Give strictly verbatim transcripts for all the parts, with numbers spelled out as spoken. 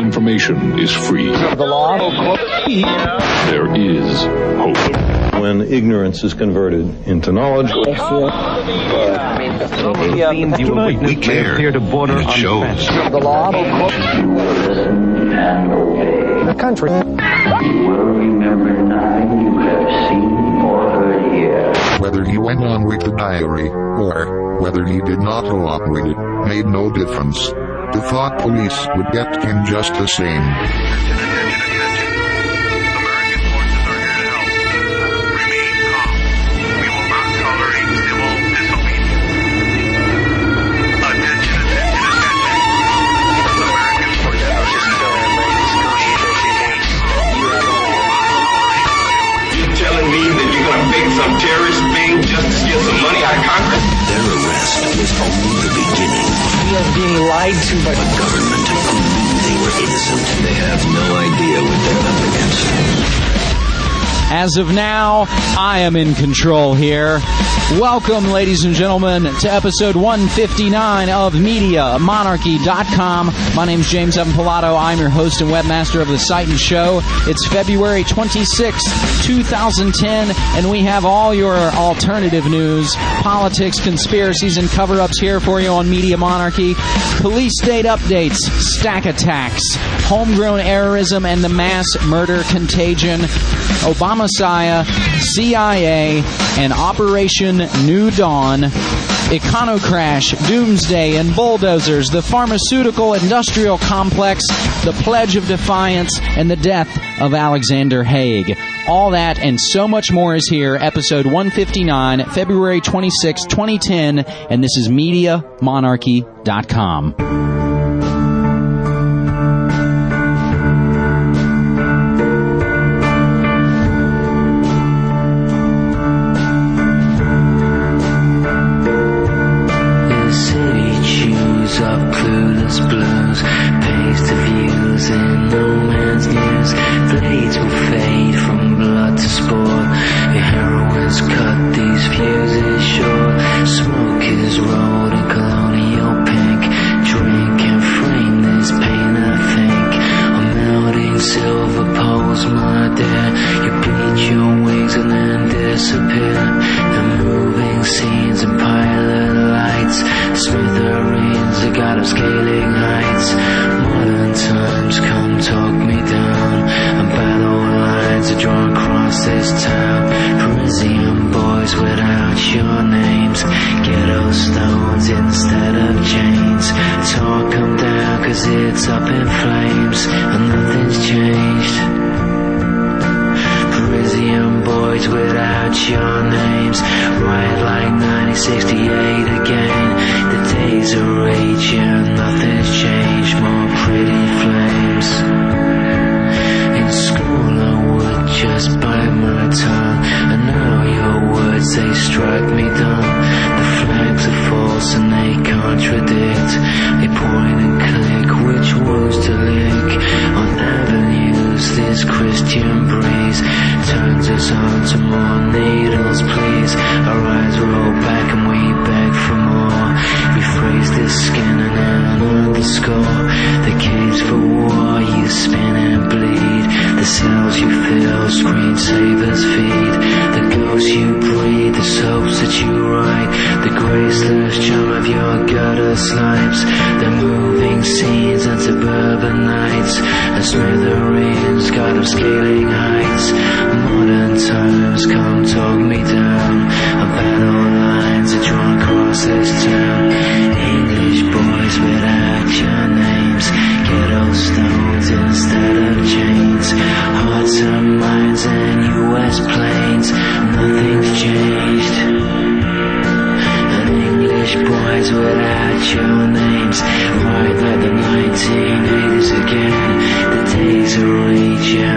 information is free. The law. There is hope. When ignorance is converted into knowledge. We care. Here to border it shows. The law. The country. You will remember nothing you have seen or heard here. Whether he went on with the diary, or whether he did not go on with it, made no difference. The thought police would get him just the same. Some terrorist thing just to get some money out of Congress? Their arrest was only the beginning. We are being lied to by the government who knew they were innocent. They have no idea what they're up against. As of now, I am in control here. Welcome, ladies and gentlemen, to episode one fifty-nine of Media Monarchy dot com. My name's James Evan Pilato. I'm your host and webmaster of the site and show. It's February twenty-sixth, twenty ten, and we have all your alternative news, politics, conspiracies, and cover-ups here for you on Media Monarchy. Police state updates, stack attacks, homegrown errorism, and the mass murder contagion. Obama-Messiah, C I A, and Operation New Dawn, Econocrash, Doomsday, and Bulldozers, the pharmaceutical industrial complex, the Pledge of Defiance, and the death of Alexander Haig. All that and so much more is here, episode one fifty-nine, February twenty-sixth, twenty ten, and this is Media Monarchy dot com.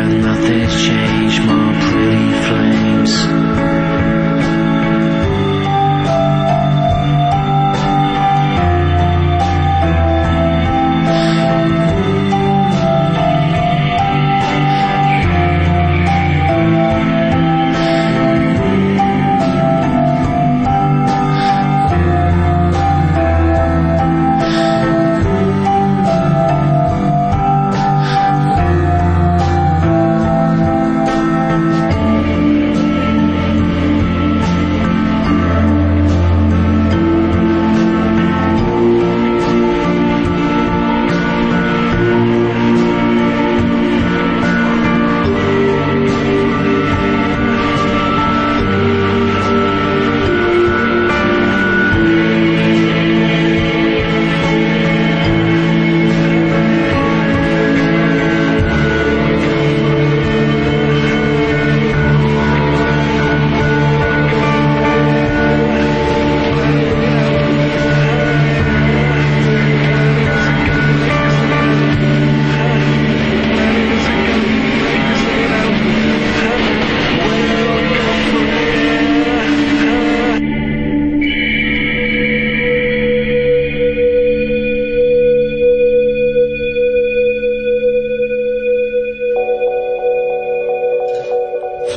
Nothing's changed, more pretty flames.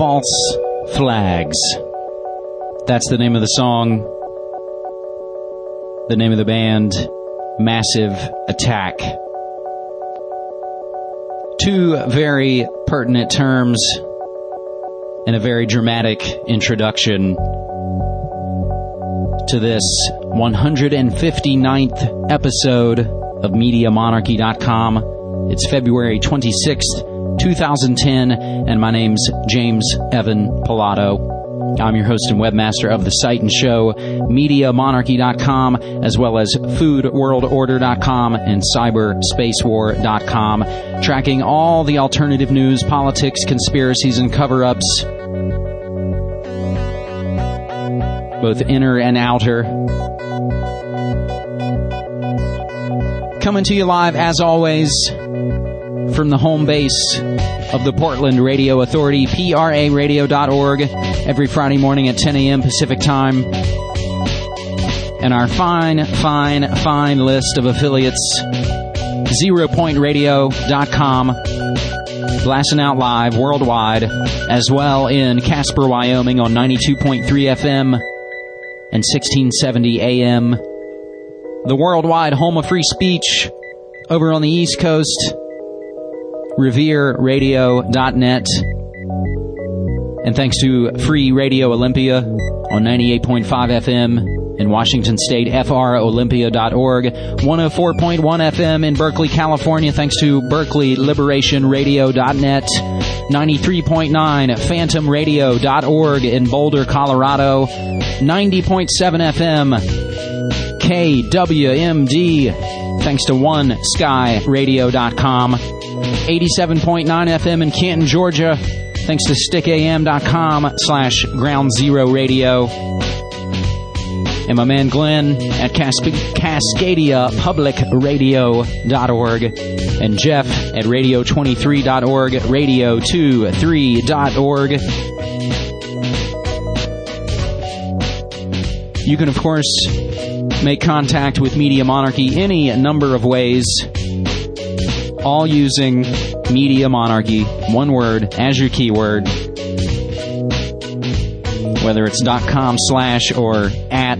False Flags. That's the name of the song. The name of the band, Massive Attack. Two very pertinent terms and a very dramatic introduction to this one hundred fifty-ninth episode of Media Monarchy dot com. It's February twenty-sixth, twenty ten, and my name's James Evan Pilato. I'm your host and webmaster of the site and show, Media Monarchy dot com, as well as Food World Order dot com and Cyber Space War dot com, tracking all the alternative news, politics, conspiracies, and cover-ups, both inner and outer. Coming to you live, as always, from the home base of the Portland Radio Authority, P R A radio dot org, every Friday morning at ten a.m. Pacific Time. And our fine, fine, fine list of affiliates, zero point radio dot com, blasting out live worldwide, as well in Casper, Wyoming on ninety-two point three F M and sixteen seventy A M. The worldwide home of free speech over on the East Coast, Revere Radio dot net. And thanks to Free Radio Olympia on ninety-eight point five F M in Washington State, F R Olympia dot org, one oh four point one F M in Berkeley, California, thanks to Berkeley Liberation Radio dot net, ninety-three point nine Phantom Radio dot org in Boulder, Colorado, ninety point seven F M K W M D, thanks to One Sky Radio dot com, eighty-seven point nine F M in Canton, Georgia, thanks to stick A M dot com slash Ground Zero Radio. And my man Glenn at Cas- Cascadia Public Radio dot org. And Jeff at radio twenty-three dot org, radio twenty-three dot org. You can, of course, make contact with Media Monarchy any number of ways, all using Media Monarchy, one word, as your keyword. Whether it's .com slash or at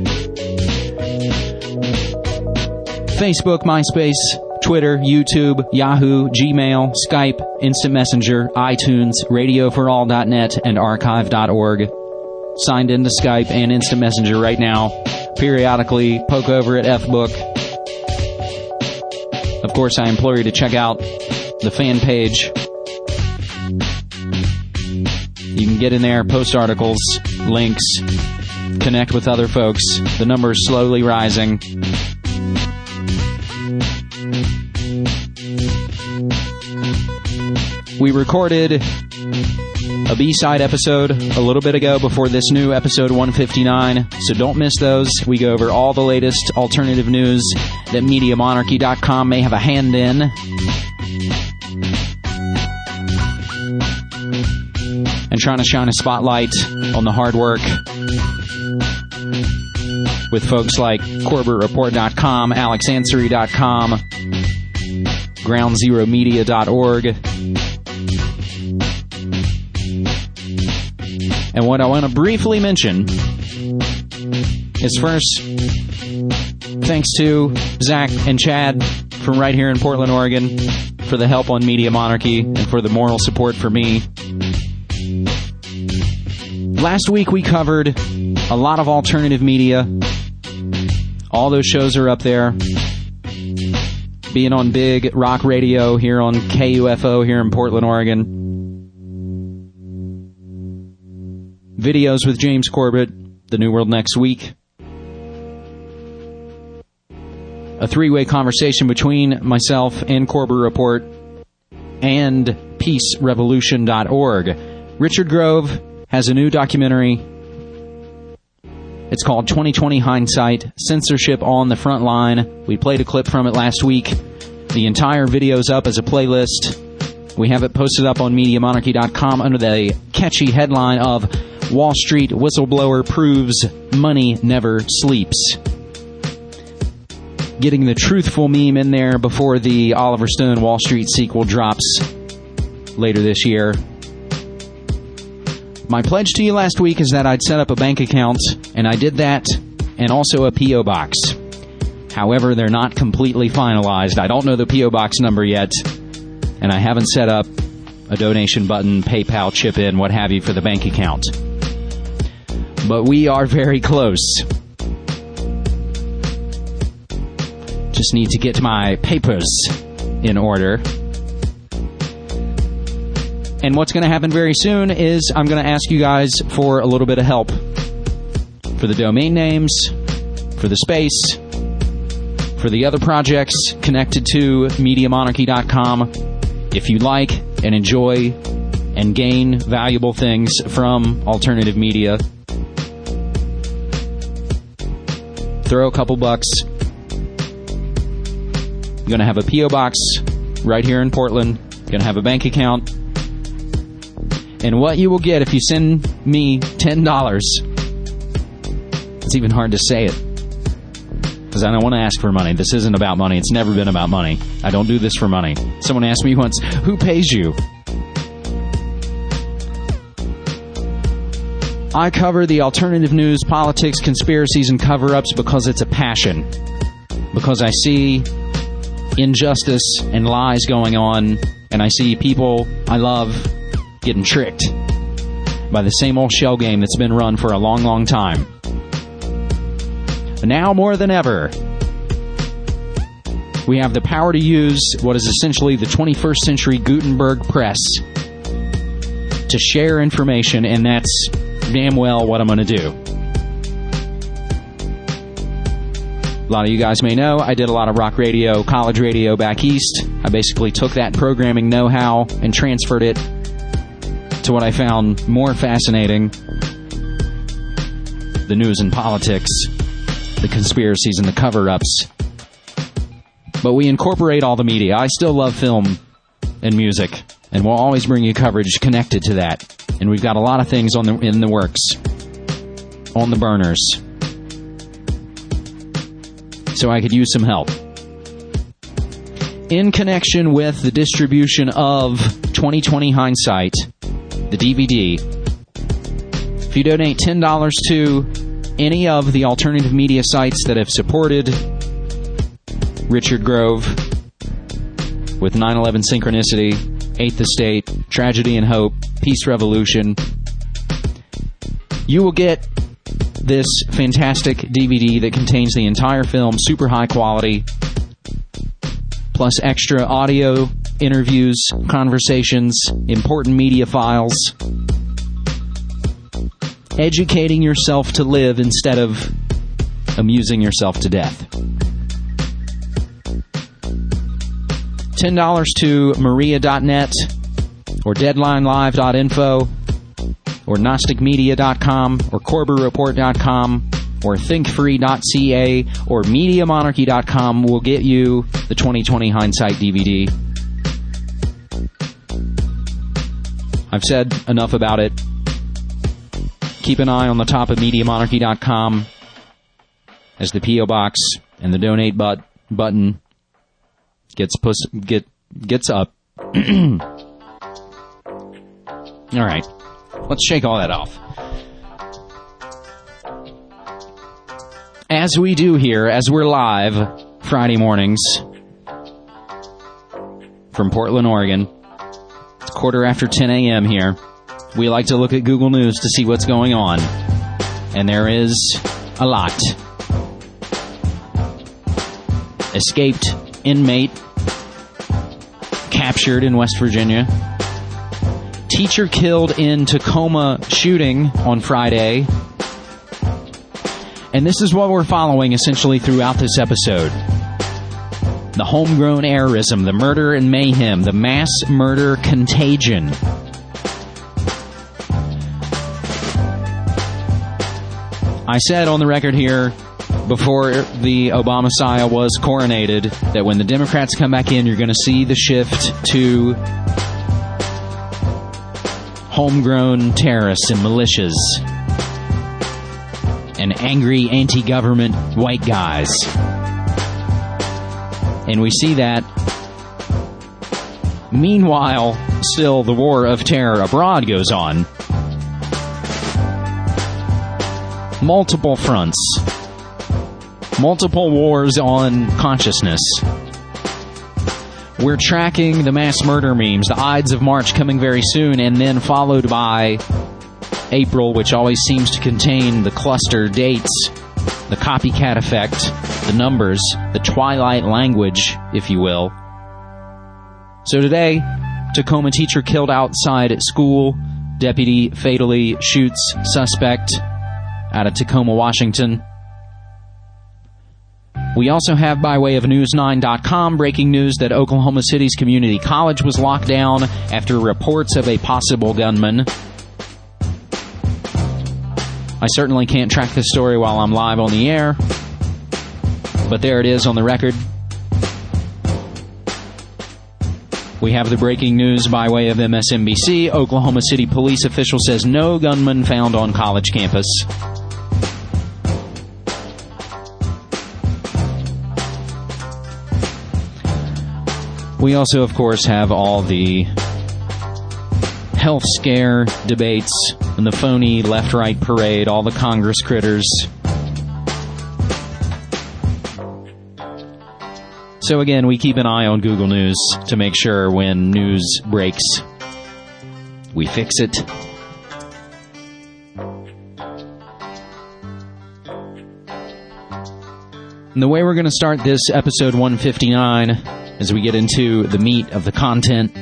Facebook, MySpace, Twitter, YouTube, Yahoo, Gmail, Skype, Instant Messenger, iTunes, radio for all dot net, and archive dot org. Signed into Skype and Instant Messenger right now. Periodically poke over at F-Book. Of course, I implore you to check out the fan page. You can get in there, post articles, links, connect with other folks. The number is slowly rising. We recorded a B-side episode a little bit ago before this new episode one fifty-nine, so don't miss those. We go over all the latest alternative news that Media Monarchy dot com may have a hand in. And trying to shine a spotlight on the hard work with folks like Corbett Report dot com, Alex Ansary dot com, Ground Zero Media dot org. And what I want to briefly mention is first, thanks to Zach and Chad from right here in Portland, Oregon, for the help on Media Monarchy and for the moral support for me. Last week we covered a lot of alternative media. All those shows are up there. Being on Big Rock Radio here on K U F O here in Portland, Oregon. Videos with James Corbett, The New World Next Week. A three-way conversation between myself and Corbett Report and peace revolution dot org. Richard Grove has a new documentary. It's called twenty twenty Hindsight, Censorship on the Front Line. We played a clip from it last week. The entire video's up as a playlist. We have it posted up on Media Monarchy dot com under the catchy headline of Wall Street Whistleblower Proves Money Never Sleeps. Getting the truthful meme in there before the Oliver Stone Wall Street sequel drops later this year. My pledge to you last week is that I'd set up a bank account, and I did that, and also a P O box. However, they're not completely finalized. I don't know the P O box number yet, and I haven't set up a donation button, PayPal, chip in, what have you, for the bank account. But we are very close. Just need to get my papers in order. And what's going to happen very soon is I'm going to ask you guys for a little bit of help for the domain names, for the space, for the other projects connected to Media Monarchy dot com. If you like and enjoy and gain valuable things from alternative media, throw a couple bucks. I'm going to have a P O box right here in Portland. Going to have a bank account. And what you will get if you send me ten dollars, it's even hard to say it, because I don't want to ask for money. This isn't about money. It's never been about money. I don't do this for money. Someone asked me once, who pays you? I cover the alternative news, politics, conspiracies, and cover-ups because it's a passion. Because I see injustice and lies going on, and I see people I love getting tricked by the same old shell game that's been run for a long, long time. But now more than ever, we have the power to use what is essentially the twenty-first century Gutenberg press to share information, and that's damn well what I'm going to do. A lot of you guys may know I did a lot of rock radio, college radio back east. I basically took that programming know-how and transferred it to what I found more fascinating: the news and politics, the conspiracies and the cover-ups. But we incorporate all the media. I still love film and music, and we'll always bring you coverage connected to that. And we've got a lot of things on the in the works, on the burners. So I could use some help. In connection with the distribution of twenty twenty Hindsight, the D V D, if you donate ten dollars to any of the alternative media sites that have supported Richard Grove with nine eleven Synchronicity, Eighth Estate, Tragedy and Hope, Peace Revolution, you will get this fantastic D V D that contains the entire film, super high quality, plus extra audio, interviews, conversations, important media files, educating yourself to live instead of amusing yourself to death. ten dollars to Maria dot net or Deadline Live dot info or Gnostic Media dot com or Korber Report dot com or Think Free dot C A or Media Monarchy dot com will get you the twenty twenty Hindsight D V D. I've said enough about it. Keep an eye on the top of Media Monarchy dot com as the P O box and the donate but button gets pus- get gets up. All right, let's shake all that off. As we do here, as we're live Friday mornings from Portland, Oregon, it's quarter after ten a.m. here. We like to look at Google News to see what's going on, and there is a lot. Escaped inmate captured in West Virginia. Teacher killed in Tacoma shooting on Friday. And this is what we're following essentially throughout this episode. The homegrown errorism, the murder and mayhem, the mass murder contagion. I said on the record here before the Obama-Messiah was coronated that when the Democrats come back in, you're going to see the shift to homegrown terrorists and militias and angry anti-government white guys. And we see that. Meanwhile, still the war of terror abroad goes on. multiple fronts, multiple wars on consciousness. We're tracking the mass murder memes, the Ides of March coming very soon, and then followed by April, which always seems to contain the cluster dates, the copycat effect, the numbers, the twilight language, if you will. So today, Tacoma teacher killed outside school. Deputy fatally shoots suspect out of Tacoma, Washington. We also have, by way of news nine dot com, breaking news that Oklahoma City's community college was locked down after reports of a possible gunman. I certainly can't track this story while I'm live on the air, but there it is on the record. We have the breaking news by way of M S N B C. Oklahoma City police official says no gunman found on college campus. We also, of course, have all the health scare debates and the phony left-right parade, all the Congress critters. So again, we keep an eye on Google News to make sure when news breaks, we fix it. And the way we're going to start this episode one fifty-nine, as we get into the meat of the content,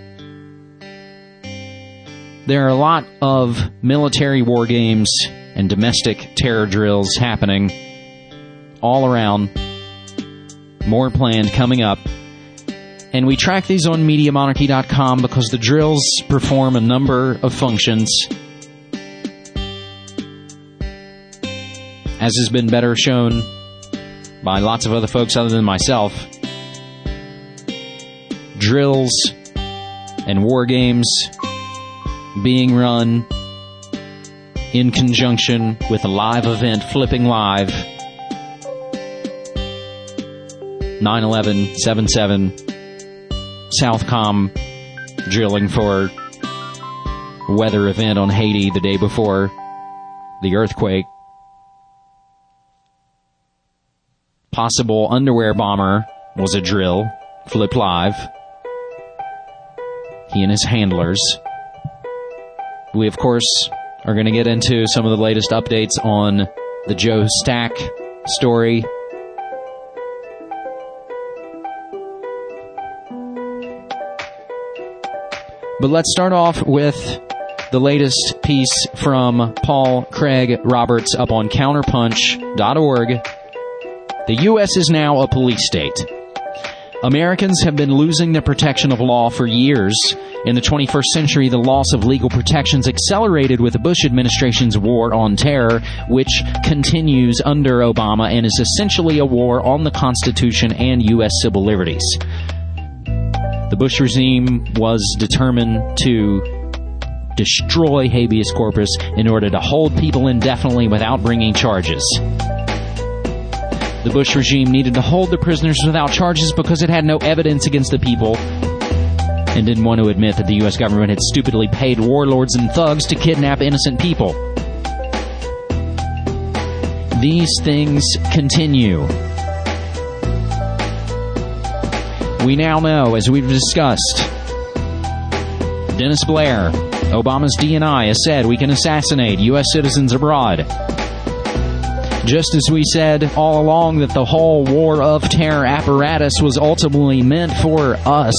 there are a lot of military war games and domestic terror drills happening all around. More planned coming up. And we track these on Media Monarchy dot com because the drills perform a number of functions. As has been better shown by lots of other folks other than myself, drills and war games being run in conjunction with a live event, Flipping Live, nine eleven, seven seven, Southcom drilling for weather event on Haiti the day before the earthquake. Possible underwear bomber was a drill, Flip Live. He and his handlers. We, of course, are going to get into some of the latest updates on the Joe Stack story. But let's start off with the latest piece from Paul Craig Roberts up on counterpunch dot org. The U S is now a police state. Americans have been losing the protection of law for years. In the twenty-first century, the loss of legal protections accelerated with the Bush administration's war on terror, which continues under Obama and is essentially a war on the Constitution and U S civil liberties. The Bush regime was determined to destroy habeas corpus in order to hold people indefinitely without bringing charges. The Bush regime needed to hold the prisoners without charges because it had no evidence against the people and didn't want to admit that the U S government had stupidly paid warlords and thugs to kidnap innocent people. These things continue. We now know, as we've discussed, Dennis Blair, Obama's D N I, has said we can assassinate U S citizens abroad. Just as we said all along that the whole war of terror apparatus was ultimately meant for us.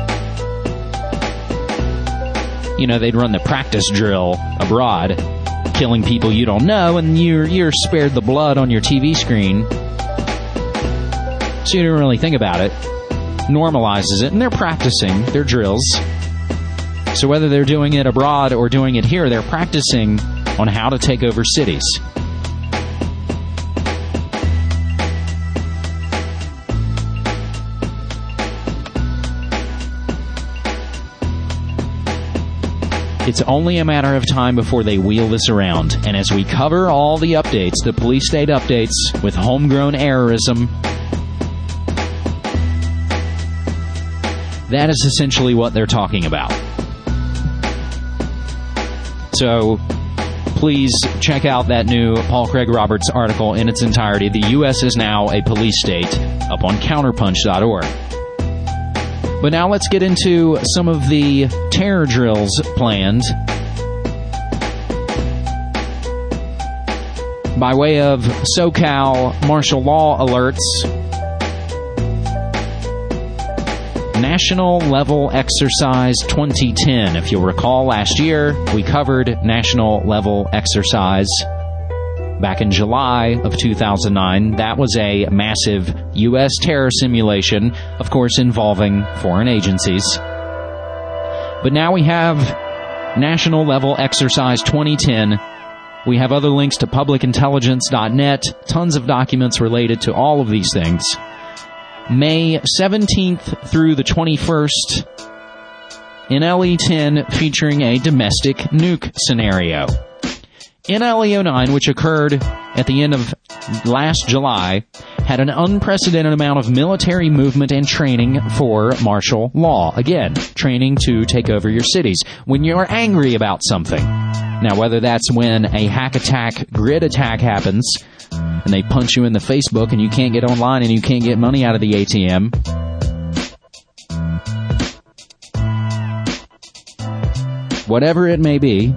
You know, they'd run the practice drill abroad, killing people you don't know, and you're, you're spared the blood on your T V screen. So you don't really think about it. Normalizes it, and they're practicing their drills. So whether they're doing it abroad or doing it here, they're practicing on how to take over cities. It's only a matter of time before they wheel this around. And as we cover all the updates, the police state updates with homegrown errorism, that is essentially what they're talking about. So, please check out that new Paul Craig Roberts article in its entirety. The U S is now a police state, up on counterpunch dot org. But now let's get into some of the terror drills planned. By way of SoCal martial law alerts, National Level Exercise twenty ten. If you'll recall, last year we covered National Level Exercise back in July of two thousand nine. That was a massive U S terror simulation, of course involving foreign agencies. But now we have National Level Exercise twenty ten. We have other links to public intelligence dot net, tons of documents related to all of these things. May seventeenth through the twenty-first, N L E ten featuring a domestic nuke scenario. N L E oh nine, which occurred at the end of last July, had an unprecedented amount of military movement and training for martial law. Again, training to take over your cities when you're angry about something. Now, whether that's when a hack attack, grid attack happens, and they punch you in the Facebook and you can't get online and you can't get money out of the A T M. Whatever it may be,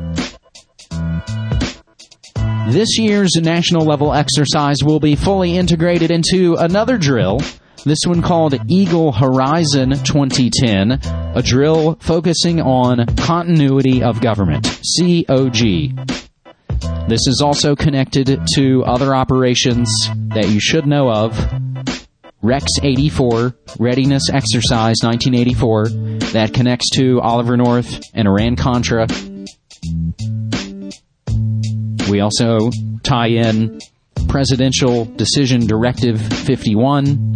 this year's national level exercise will be fully integrated into another drill, this one called Eagle Horizon twenty ten, a drill focusing on continuity of government, C O G. This is also connected to other operations that you should know of. Rex eighty-four, Readiness Exercise nineteen eighty-four, that connects to Oliver North and Iran-Contra. We also tie in Presidential Decision Directive fifty-one.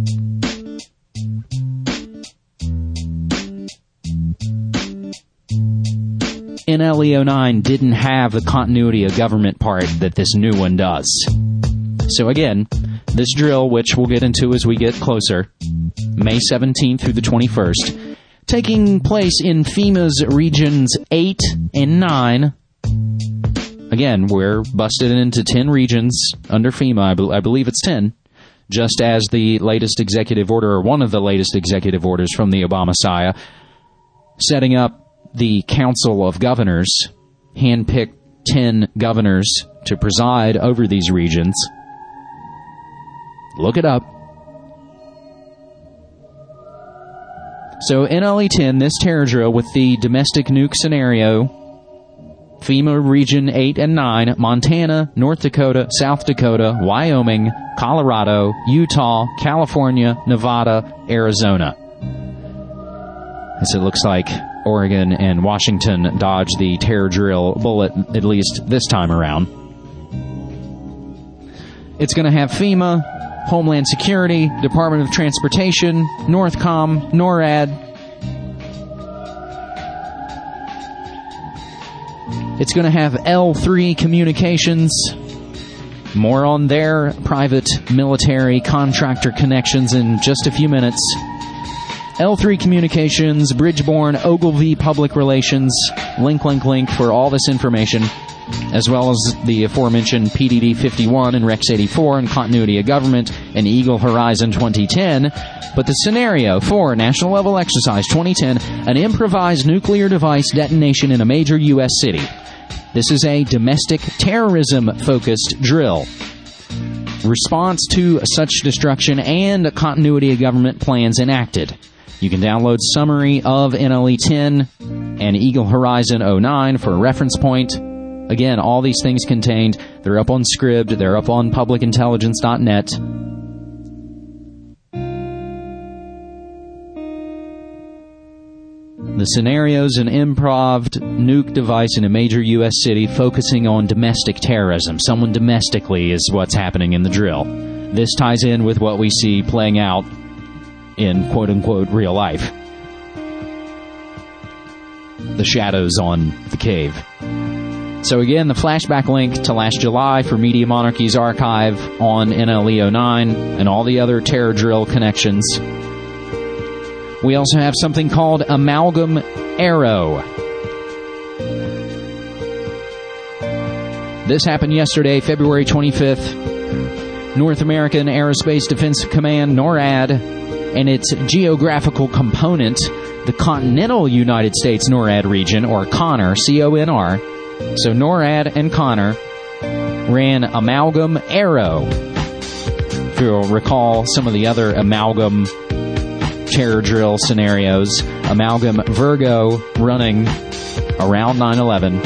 N L E oh nine didn't have the continuity of government part that this new one does. So again, this drill, which we'll get into as we get closer, May seventeenth through the twenty-first, taking place in FEMA's regions eight and nine. Again, we're busted into ten regions under FEMA. I, be- I believe it's ten, just as the latest executive order, or one of the latest executive orders from the Obama-Messiah, setting up the Council of Governors, handpicked ten governors to preside over these regions. Look it up. So N L E ten, this terror drill with the domestic nuke scenario, FEMA Region eight and nine, Montana, North Dakota, South Dakota, Wyoming, Colorado, Utah, California, Nevada, Arizona. As it looks like Oregon and Washington dodged the terror drill bullet, at least this time around. It's going to have FEMA, Homeland Security, Department of Transportation, Northcom, NORAD. It's going to have L three Communications. More on their private military contractor connections in just a few minutes. L three Communications, Bridgeborn, Ogilvy Public Relations, link, link, link for all this information, as well as the aforementioned P D D fifty-one and Rex eighty-four and Continuity of Government and Eagle Horizon twenty ten. But the scenario for National Level Exercise twenty ten, an improvised nuclear device detonation in a major U S city. This is a domestic terrorism-focused drill. Response to such destruction and continuity of government plans enacted. You can download summary of N L E ten and Eagle Horizon oh nine for a reference point. Again, all these things contained. They're up on Scribd. They're up on public intelligence dot net. The scenario's an improv nuke device in a major U S city focusing on domestic terrorism. Someone domestically is what's happening in the drill. This ties in with what we see playing out in quote-unquote real life. The shadows on the cave. So again, the flashback link to last July for Media Monarchy's archive on N L E oh nine and all the other terror drill connections. We also have something called Amalgam Arrow. This happened yesterday, February twenty-fifth. North American Aerospace Defense Command, NORAD, and its geographical component, the Continental United States NORAD region, or CONOR, C O N R. So NORAD and CONOR ran Amalgam Arrow. If you'll recall some of the other Amalgam terror drill scenarios, Amalgam Virgo running around nine eleven.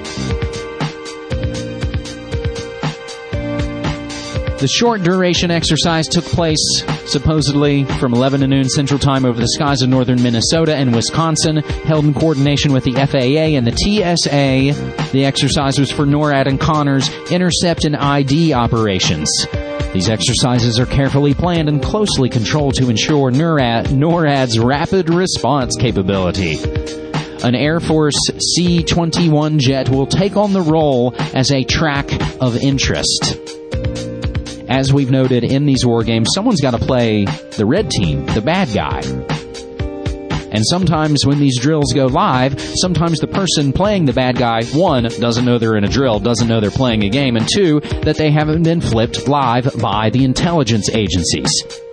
The short-duration exercise took place, supposedly, from eleven to noon Central Time over the skies of northern Minnesota and Wisconsin, held in coordination with the F A A and the T S A. The exercise was for NORAD and CONOR's intercept and I D operations. These exercises are carefully planned and closely controlled to ensure NORAD, NORAD's rapid response capability. An Air Force C twenty-one jet will take on the role as a track of interest. As we've noted in these war games, someone's got to play the red team, the bad guy. And sometimes when these drills go live, sometimes the person playing the bad guy, one, doesn't know they're in a drill, doesn't know they're playing a game, and two, that they haven't been flipped live by the intelligence agencies.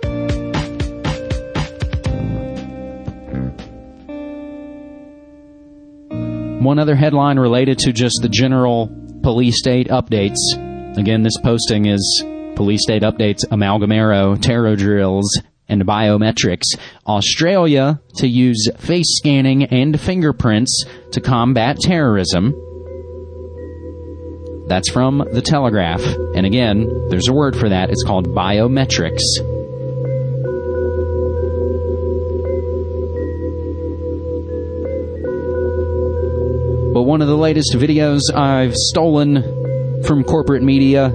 One other headline related to just the general police state updates. Again, this posting is Police State Updates, Amalgam Arrow, Terror Drills, and Biometrics. Australia to use face scanning and fingerprints to combat terrorism. That's from The Telegraph. And again, there's a word for that. It's called biometrics. But one of the latest videos I've stolen from corporate media,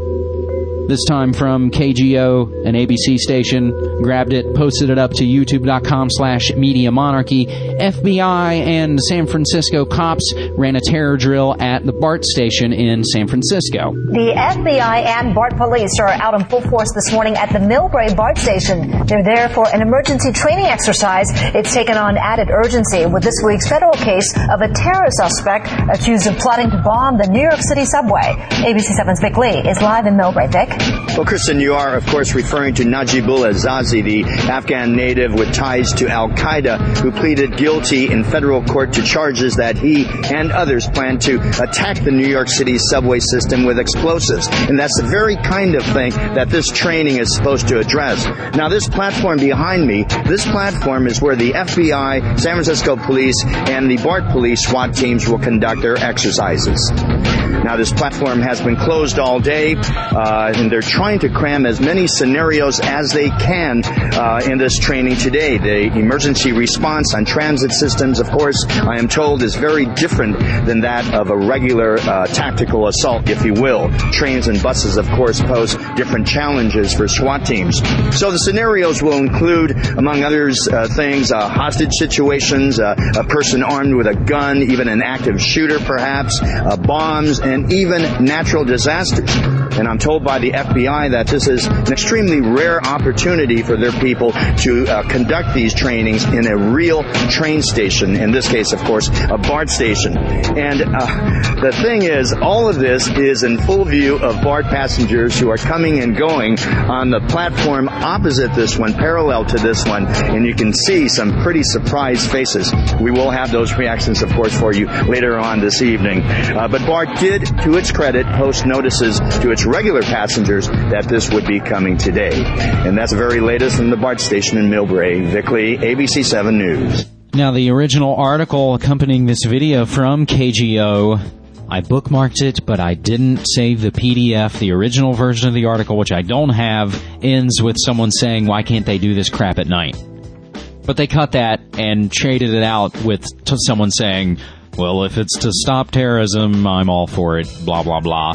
this time from K G O, an A B C station, grabbed it, posted it up to youtube.com slash media monarchy. F B I and San Francisco cops ran a terror drill at the BART station in San Francisco. The F B I and BART police are out in full force this morning at the Millbrae BART station. They're there for an emergency training exercise. It's taken on added urgency with this week's federal case of a terror suspect accused of plotting to bomb the New York City subway. A B C seven's Vic Lee is live in Millbrae. Vic? Well, Kristen, you are, of course, referring to Najibullah Zazi, the Afghan native with ties to al-Qaeda, who pleaded guilty in federal court to charges that he and others plan to attack the New York City subway system with explosives. And that's the very kind of thing that this training is supposed to address. Now, this platform behind me, this platform is where the F B I, San Francisco Police, and the BART Police SWAT teams will conduct their exercises. Now, this platform has been closed all day, uh, and they're trying to cram as many scenarios as they can uh, in this training today. The emergency response on transit systems, of course, I am told, is very different than that of a regular uh, tactical assault, if you will. Trains and buses, of course, pose different challenges for SWAT teams. So the scenarios will include, among others, uh, things, uh, hostage situations, uh, a person armed with a gun, even an active shooter, perhaps, uh, bombs, and even natural disasters. And I'm told by the F B I that this is an extremely rare opportunity for their people to uh, conduct these trainings in a real train station, in this case, of course, a BART station. And uh, the thing is, all of this is in full view of BART passengers who are coming and going on the platform opposite this one, parallel to this one, and you can see some pretty surprised faces. We will have those reactions, of course, for you later on this evening. Uh, but BART did, to its credit, post notices to its regular passengers that this would be coming today. And that's the very latest from the BART station in Millbrae. Vic Lee, A B C seven News. Now, the original article accompanying this video from K G O, I bookmarked it, but I didn't save the P D F. The original version of the article, which I don't have, ends with someone saying, why can't they do this crap at night? But they cut that and traded it out with t- someone saying, well, if it's to stop terrorism, I'm all for it, blah, blah, blah.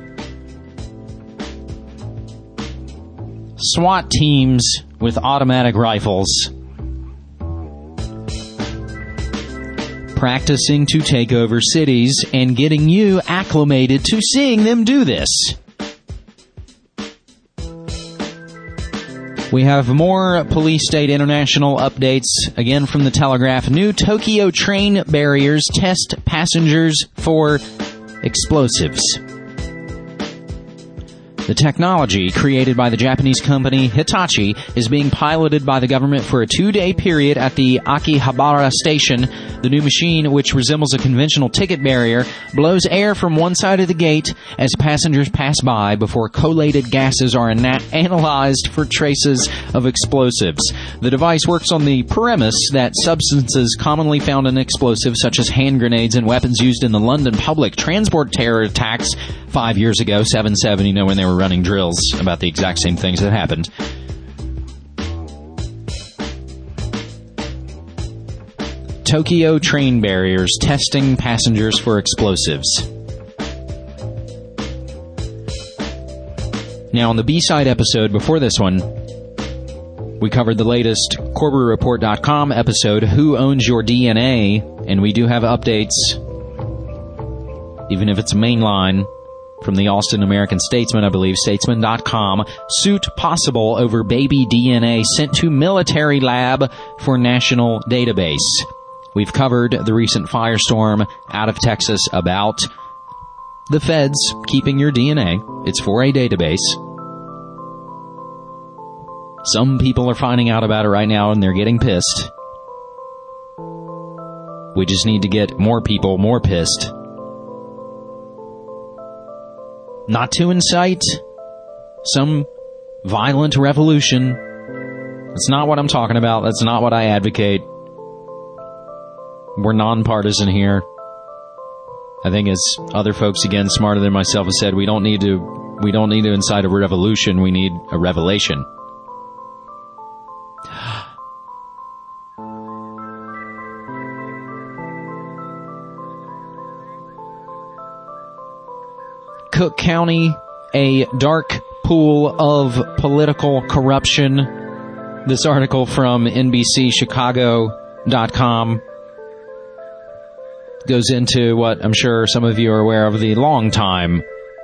SWAT teams with automatic rifles practicing to take over cities and getting you acclimated to seeing them do this. We have more Police State International updates, again from the Telegraph. New Tokyo train barriers test passengers for explosives. The technology, created by the Japanese company Hitachi, is being piloted by the government for a two-day period at the Akihabara station. The new machine, which resembles a conventional ticket barrier, blows air from one side of the gate as passengers pass by before collated gases are ana- analyzed for traces of explosives. The device works on the premise that substances commonly found in explosives, such as hand grenades and weapons used in the London public transport terror attacks five years ago, seven seven, you know, when they were running drills about the exact same things that happened. Tokyo train barriers testing passengers for explosives. Now, on the B-side episode before this one, we covered the latest Corber Report dot com episode, Who Owns Your D N A? And we do have updates, even if it's mainline, from the Austin American-Statesman, I believe, statesman dot com. Suit possible over baby D N A sent to military lab for national database. We've covered the recent firestorm out of Texas about the feds keeping your D N A. It's for a database. Some people are finding out about it right now and they're getting pissed. We just need to get more people more pissed. Not to incite some violent revolution. That's not what I'm talking about. That's not what I advocate. We're nonpartisan here. I think, as other folks, again, smarter than myself, have said, we don't need to, we don't need to incite a revolution. We need a revelation. Cook County, a dark pool of political corruption. This article from N B C Chicago dot com goes into what I'm sure some of you are aware of, the long time,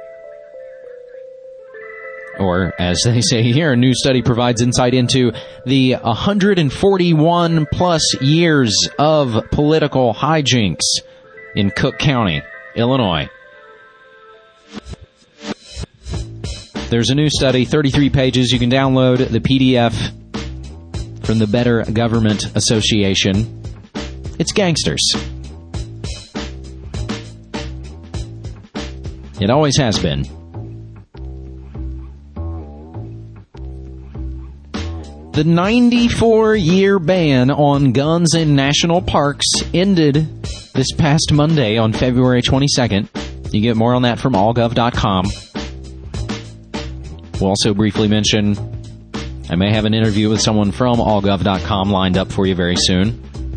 or as they say here, a new study provides insight into the one hundred forty-one plus years of political hijinks in Cook County, Illinois. There's a new study, thirty-three pages. You can download the P D F from the Better Government Association. It's gangsters. It always has been. The ninety-four year ban on guns in national parks ended this past Monday on February twenty-second. You get more on that from all gov dot com. We'll also briefly mention, I may have an interview with someone from all gov dot com lined up for you very soon.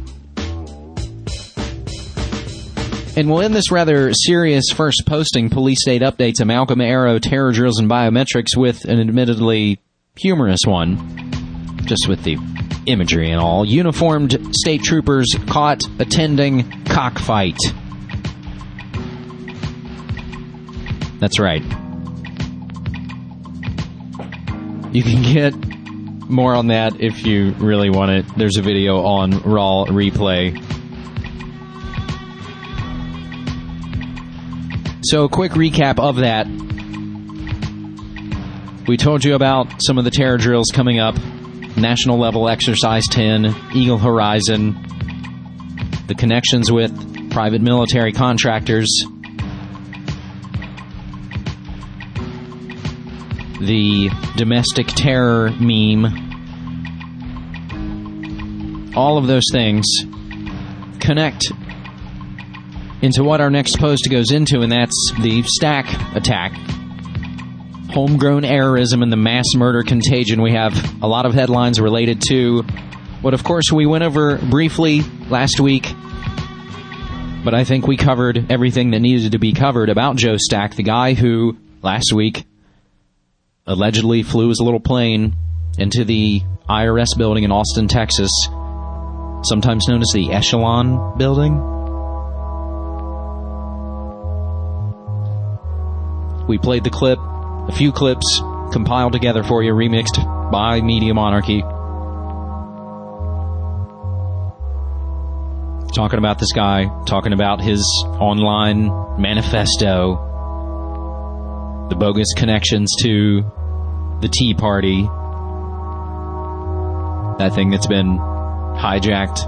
And we'll end this rather serious first posting, Police State Updates, Amalgam Arrow, Terror Drills, and Biometrics, with an admittedly humorous one, just with the imagery and all. Uniformed state troopers caught attending cockfight. That's right. You can get more on that if you really want it. There's a video on Raw Replay. So a quick recap of that. We told you about some of the terror drills coming up. National Level Exercise ten, Eagle Horizon, the connections with private military contractors, the domestic terror meme, all of those things connect into what our next post goes into, and that's the Stack attack. Homegrown errorism and the mass murder contagion. We have a lot of headlines related to what, of course, we went over briefly last week, but I think we covered everything that needed to be covered about Joe Stack, the guy who, last week, allegedly flew his little plane into the I R S building in Austin, Texas, sometimes known as the Echelon building. We played the clip, a few clips compiled together for you, remixed by Media Monarchy, talking about this guy, talking about his online manifesto, the bogus connections to the Tea Party, that thing that's been hijacked.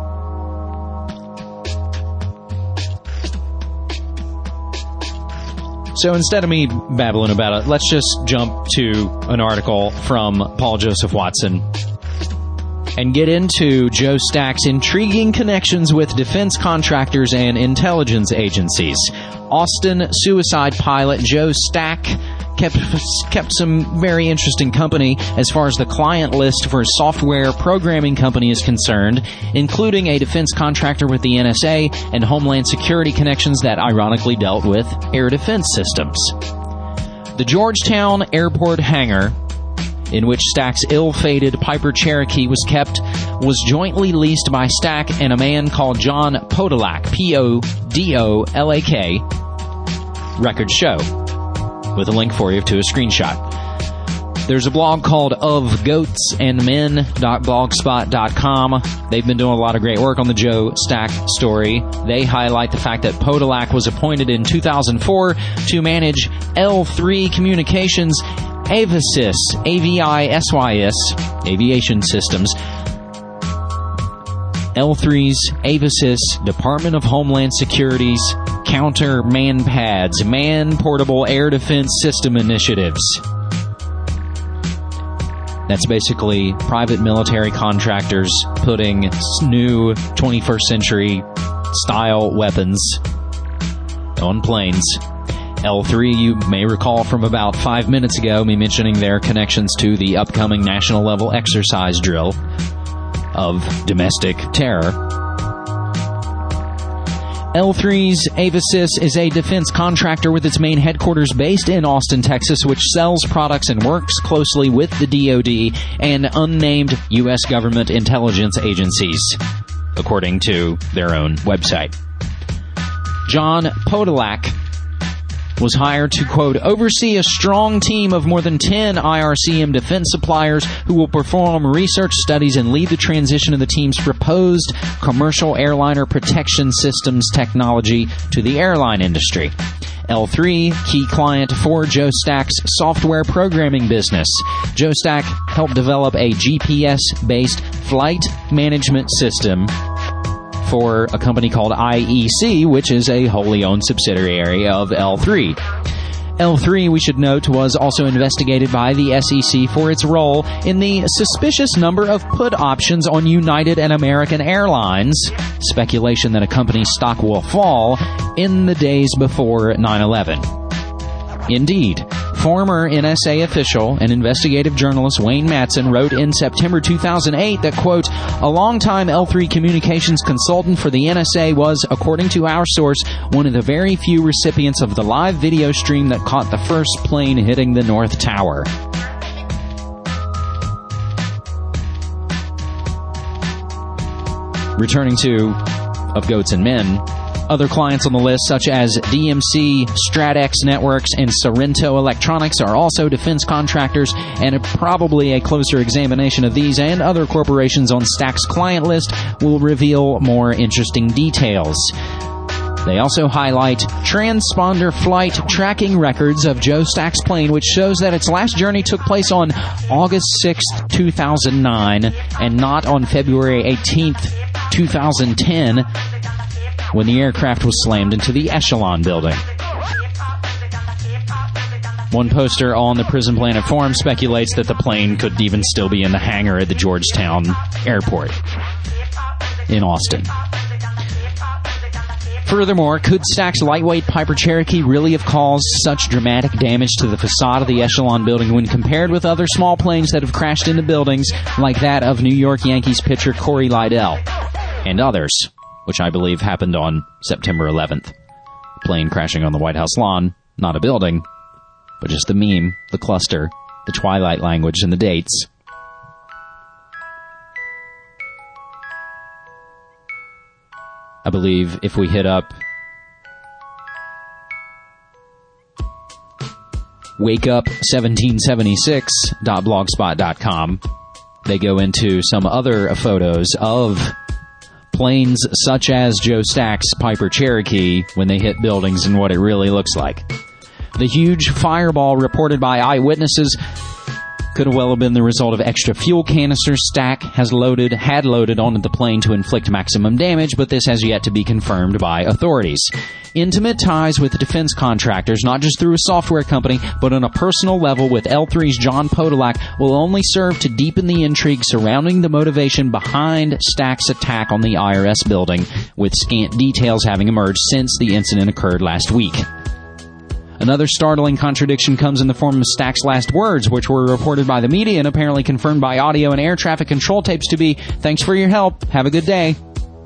So instead of me babbling about it, let's just jump to an article from Paul Joseph Watson and get into Joe Stack's intriguing connections with defense contractors and intelligence agencies. Austin suicide pilot Joe Stack kept kept some very interesting company as far as the client list for a software programming company is concerned, including a defense contractor with the N S A and Homeland Security connections that ironically dealt with air defense systems. The Georgetown Airport hangar, in which Stack's ill-fated Piper Cherokee was kept, was jointly leased by Stack and a man called John Podolak, P O D O L A K, records show, with a link for you to a screenshot. There's a blog called of goats and men dot blogspot dot com. They've been doing a lot of great work on the Joe Stack story. They highlight the fact that Podolak was appointed in two thousand four to manage L three Communications Avisys, A V I S Y S, Aviation Systems, L three's Avisys, Department of Homeland Security's Counter Man-Pads, Man-Portable Air Defense System Initiatives. That's basically private military contractors putting new twenty-first century style weapons on planes. L three, you may recall from about five minutes ago, me mentioning their connections to the upcoming national level exercise drill of domestic terror. L three's Avisys is a defense contractor with its main headquarters based in Austin, Texas, which sells products and works closely with the D O D and unnamed U S government intelligence agencies, according to their own website. John Podolak was hired to, quote, oversee a strong team of more than ten I R C M defense suppliers who will perform research studies and lead the transition of the team's proposed commercial airliner protection systems technology to the airline industry. L three, key client for Joe Stack's software programming business. Joe Stack helped develop a G P S-based flight management system for a company called I E C, which is a wholly owned subsidiary of L three. L three, we should note, was also investigated by the S E C for its role in the suspicious number of put options on United and American Airlines, speculation that a company's stock will fall in the days before nine eleven. Indeed, former N S A official and investigative journalist Wayne Madsen wrote in September two thousand eight that, quote, a longtime L three communications consultant for the N S A was, according to our source, one of the very few recipients of the live video stream that caught the first plane hitting the North Tower. Returning to Of Goats and Men, other clients on the list, such as D M C, Stratex Networks, and Sorrento Electronics, are also defense contractors, and probably a closer examination of these and other corporations on Stack's client list will reveal more interesting details. They also highlight transponder flight tracking records of Joe Stack's plane, which shows that its last journey took place on August sixth, two thousand nine, and not on February eighteenth, two thousand ten, when the aircraft was slammed into the Echelon building. One poster on the Prison Planet forum speculates that the plane could even still be in the hangar at the Georgetown Airport in Austin. Furthermore, could Stack's lightweight Piper Cherokee really have caused such dramatic damage to the facade of the Echelon building when compared with other small planes that have crashed into buildings like that of New York Yankees pitcher Corey Lidell and others, which I believe happened on September eleventh. Plane crashing on the White House lawn, not a building, but just the meme, the cluster, the Twilight language, and the dates. I believe if we hit up wake up seventeen seventy-six dot blogspot dot com, they go into some other photos of planes such as Joe Stack's Piper Cherokee when they hit buildings and what it really looks like. The huge fireball reported by eyewitnesses could have well have been the result of extra fuel canisters Stack has loaded, had loaded onto the plane to inflict maximum damage, but this has yet to be confirmed by authorities. Intimate ties with defense contractors, not just through a software company, but on a personal level with L three's John Podolak, will only serve to deepen the intrigue surrounding the motivation behind Stack's attack on the I R S building, with scant details having emerged since the incident occurred last week. Another startling contradiction comes in the form of Stack's last words, which were reported by the media and apparently confirmed by audio and air traffic control tapes to be, "Thanks for your help. Have a good day."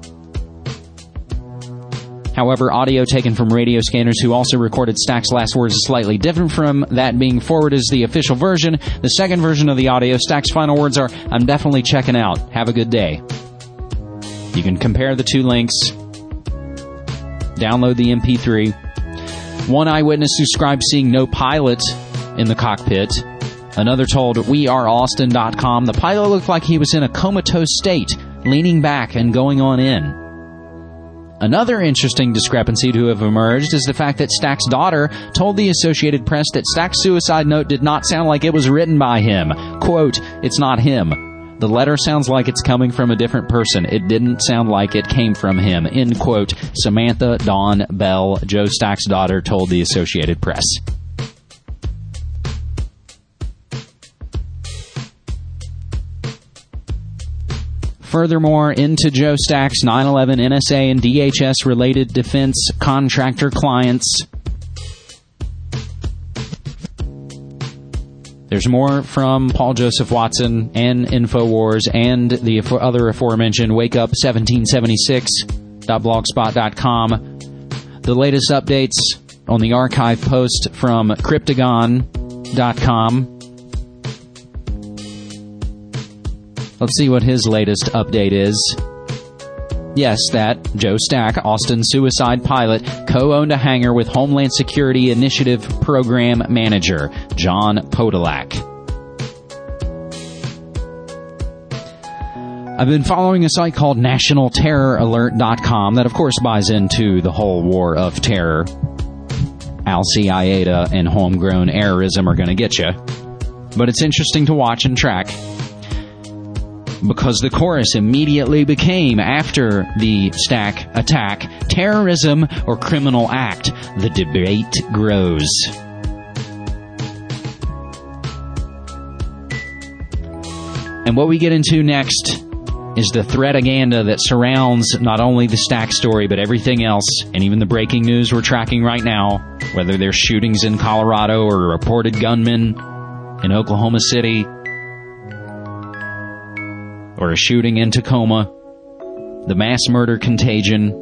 However, audio taken from radio scanners who also recorded Stack's last words is slightly different from that being forwarded as the official version. The second version of the audio, Stack's final words are, "I'm definitely checking out. Have a good day." You can compare the two links. Download the M P three. One eyewitness described seeing no pilot in the cockpit. Another told we are austin dot com the pilot looked like he was in a comatose state, leaning back and going on in. Another interesting discrepancy to have emerged is the fact that Stack's daughter told the Associated Press that Stack's suicide note did not sound like it was written by him. Quote, "It's not him. The letter sounds like it's coming from a different person. It didn't sound like it came from him." End quote. Samantha Dawn Bell, Joe Stack's daughter, told the Associated Press. Furthermore, into Joe Stack's nine eleven N S A and D H S-related defense contractor clients. There's more from Paul Joseph Watson and InfoWars and the other aforementioned Wake Up seventeen seventy-six dot blogspot dot com. The latest updates on the archive post from Cryptagon dot com. Let's see what his latest update is. Yes, that Joe Stack, Austin suicide pilot, co-owned a hangar with Homeland Security Initiative Program Manager, John Podolak. I've been following a site called national terror alert dot com that, of course, buys into the whole war of terror. Al-Qaeda and homegrown errorism are going to get you. But it's interesting to watch and track, because the chorus immediately became, after the Stack attack, terrorism or criminal act. The debate grows. And what we get into next is the threataganda that surrounds not only the Stack story, but everything else, and even the breaking news we're tracking right now, whether there's shootings in Colorado or reported gunmen in Oklahoma City, or a shooting in Tacoma, the mass murder contagion.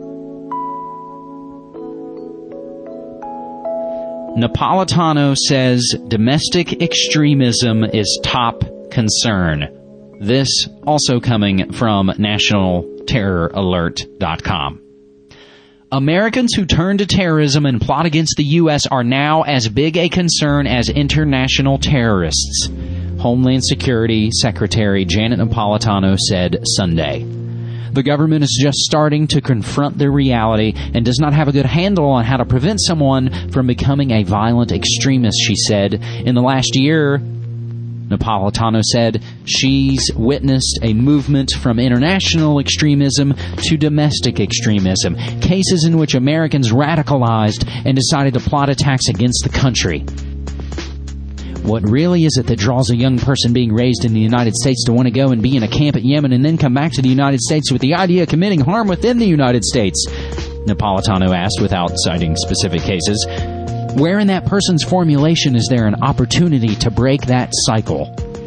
Napolitano says domestic extremism is top concern. This also coming from national terror alert dot com. Americans who turn to terrorism and plot against the U S are now as big a concern as international terrorists, Homeland Security Secretary Janet Napolitano said Sunday. The government is just starting to confront the reality and does not have a good handle on how to prevent someone from becoming a violent extremist, she said. In the last year, Napolitano said, she's witnessed a movement from international extremism to domestic extremism, cases in which Americans radicalized and decided to plot attacks against the country. What really is it that draws a young person being raised in the United States to want to go and be in a camp at Yemen and then come back to the United States with the idea of committing harm within the United States? Napolitano asked without citing specific cases. Where in that person's formulation is there an opportunity to break that cycle?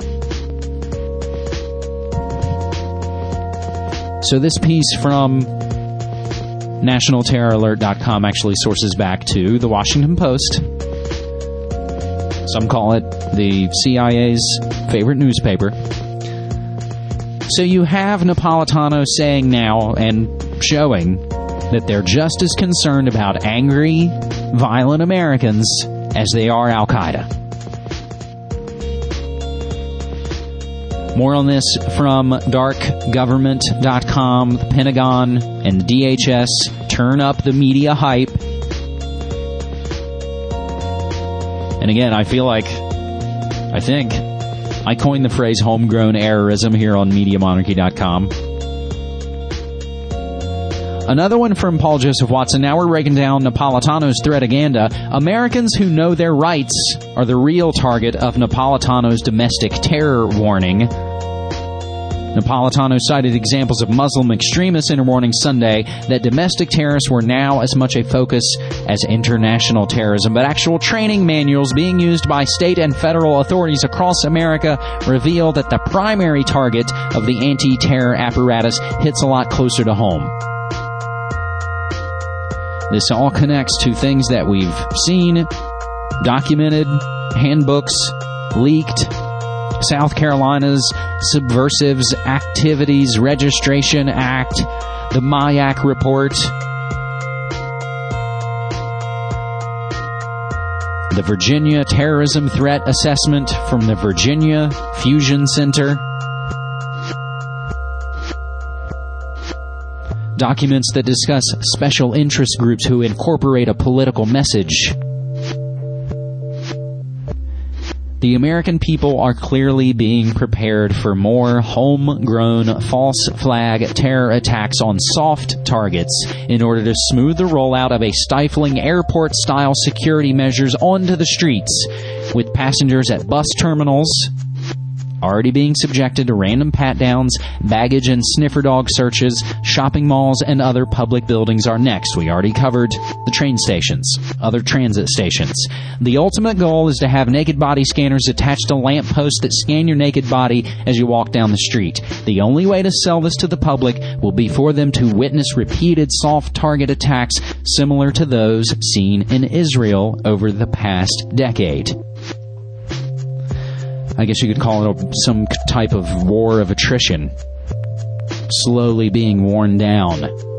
So this piece from national terror alert dot com actually sources back to the Washington Post. Some call it the C I A's favorite newspaper. So you have Napolitano saying now and showing that they're just as concerned about angry, violent Americans as they are Al-Qaeda. More on this from dark government dot com, the Pentagon, and D H S. Turn up the media hype. And again, I feel like, I think, I coined the phrase homegrown errorism here on Media Monarchy dot com. Another one from Paul Joseph Watson. Now we're breaking down Napolitano's threataganda. Americans who know their rights are the real target of Napolitano's domestic terror warning. Napolitano cited examples of Muslim extremists in a warning Sunday that domestic terrorists were now as much a focus as international terrorism. But actual training manuals being used by state and federal authorities across America reveal that the primary target of the anti-terror apparatus hits a lot closer to home. This all connects to things that we've seen, documented, handbooks, leaked, South Carolina's Subversives Activities Registration Act, the MIAC report, the Virginia Terrorism Threat Assessment from the Virginia Fusion Center, documents that discuss special interest groups who incorporate a political message. The American people are clearly being prepared for more homegrown false flag terror attacks on soft targets in order to smooth the rollout of a stifling airport-style security measures onto the streets, with passengers at bus terminals already being subjected to random pat-downs, baggage and sniffer dog searches. Shopping malls and other public buildings are next. We already covered the train stations, other transit stations. The ultimate goal is to have naked body scanners attached to lampposts that scan your naked body as you walk down the street. The only way to sell this to the public will be for them to witness repeated soft target attacks similar to those seen in Israel over the past decade. I guess you could call it some type of war of attrition, slowly being worn down.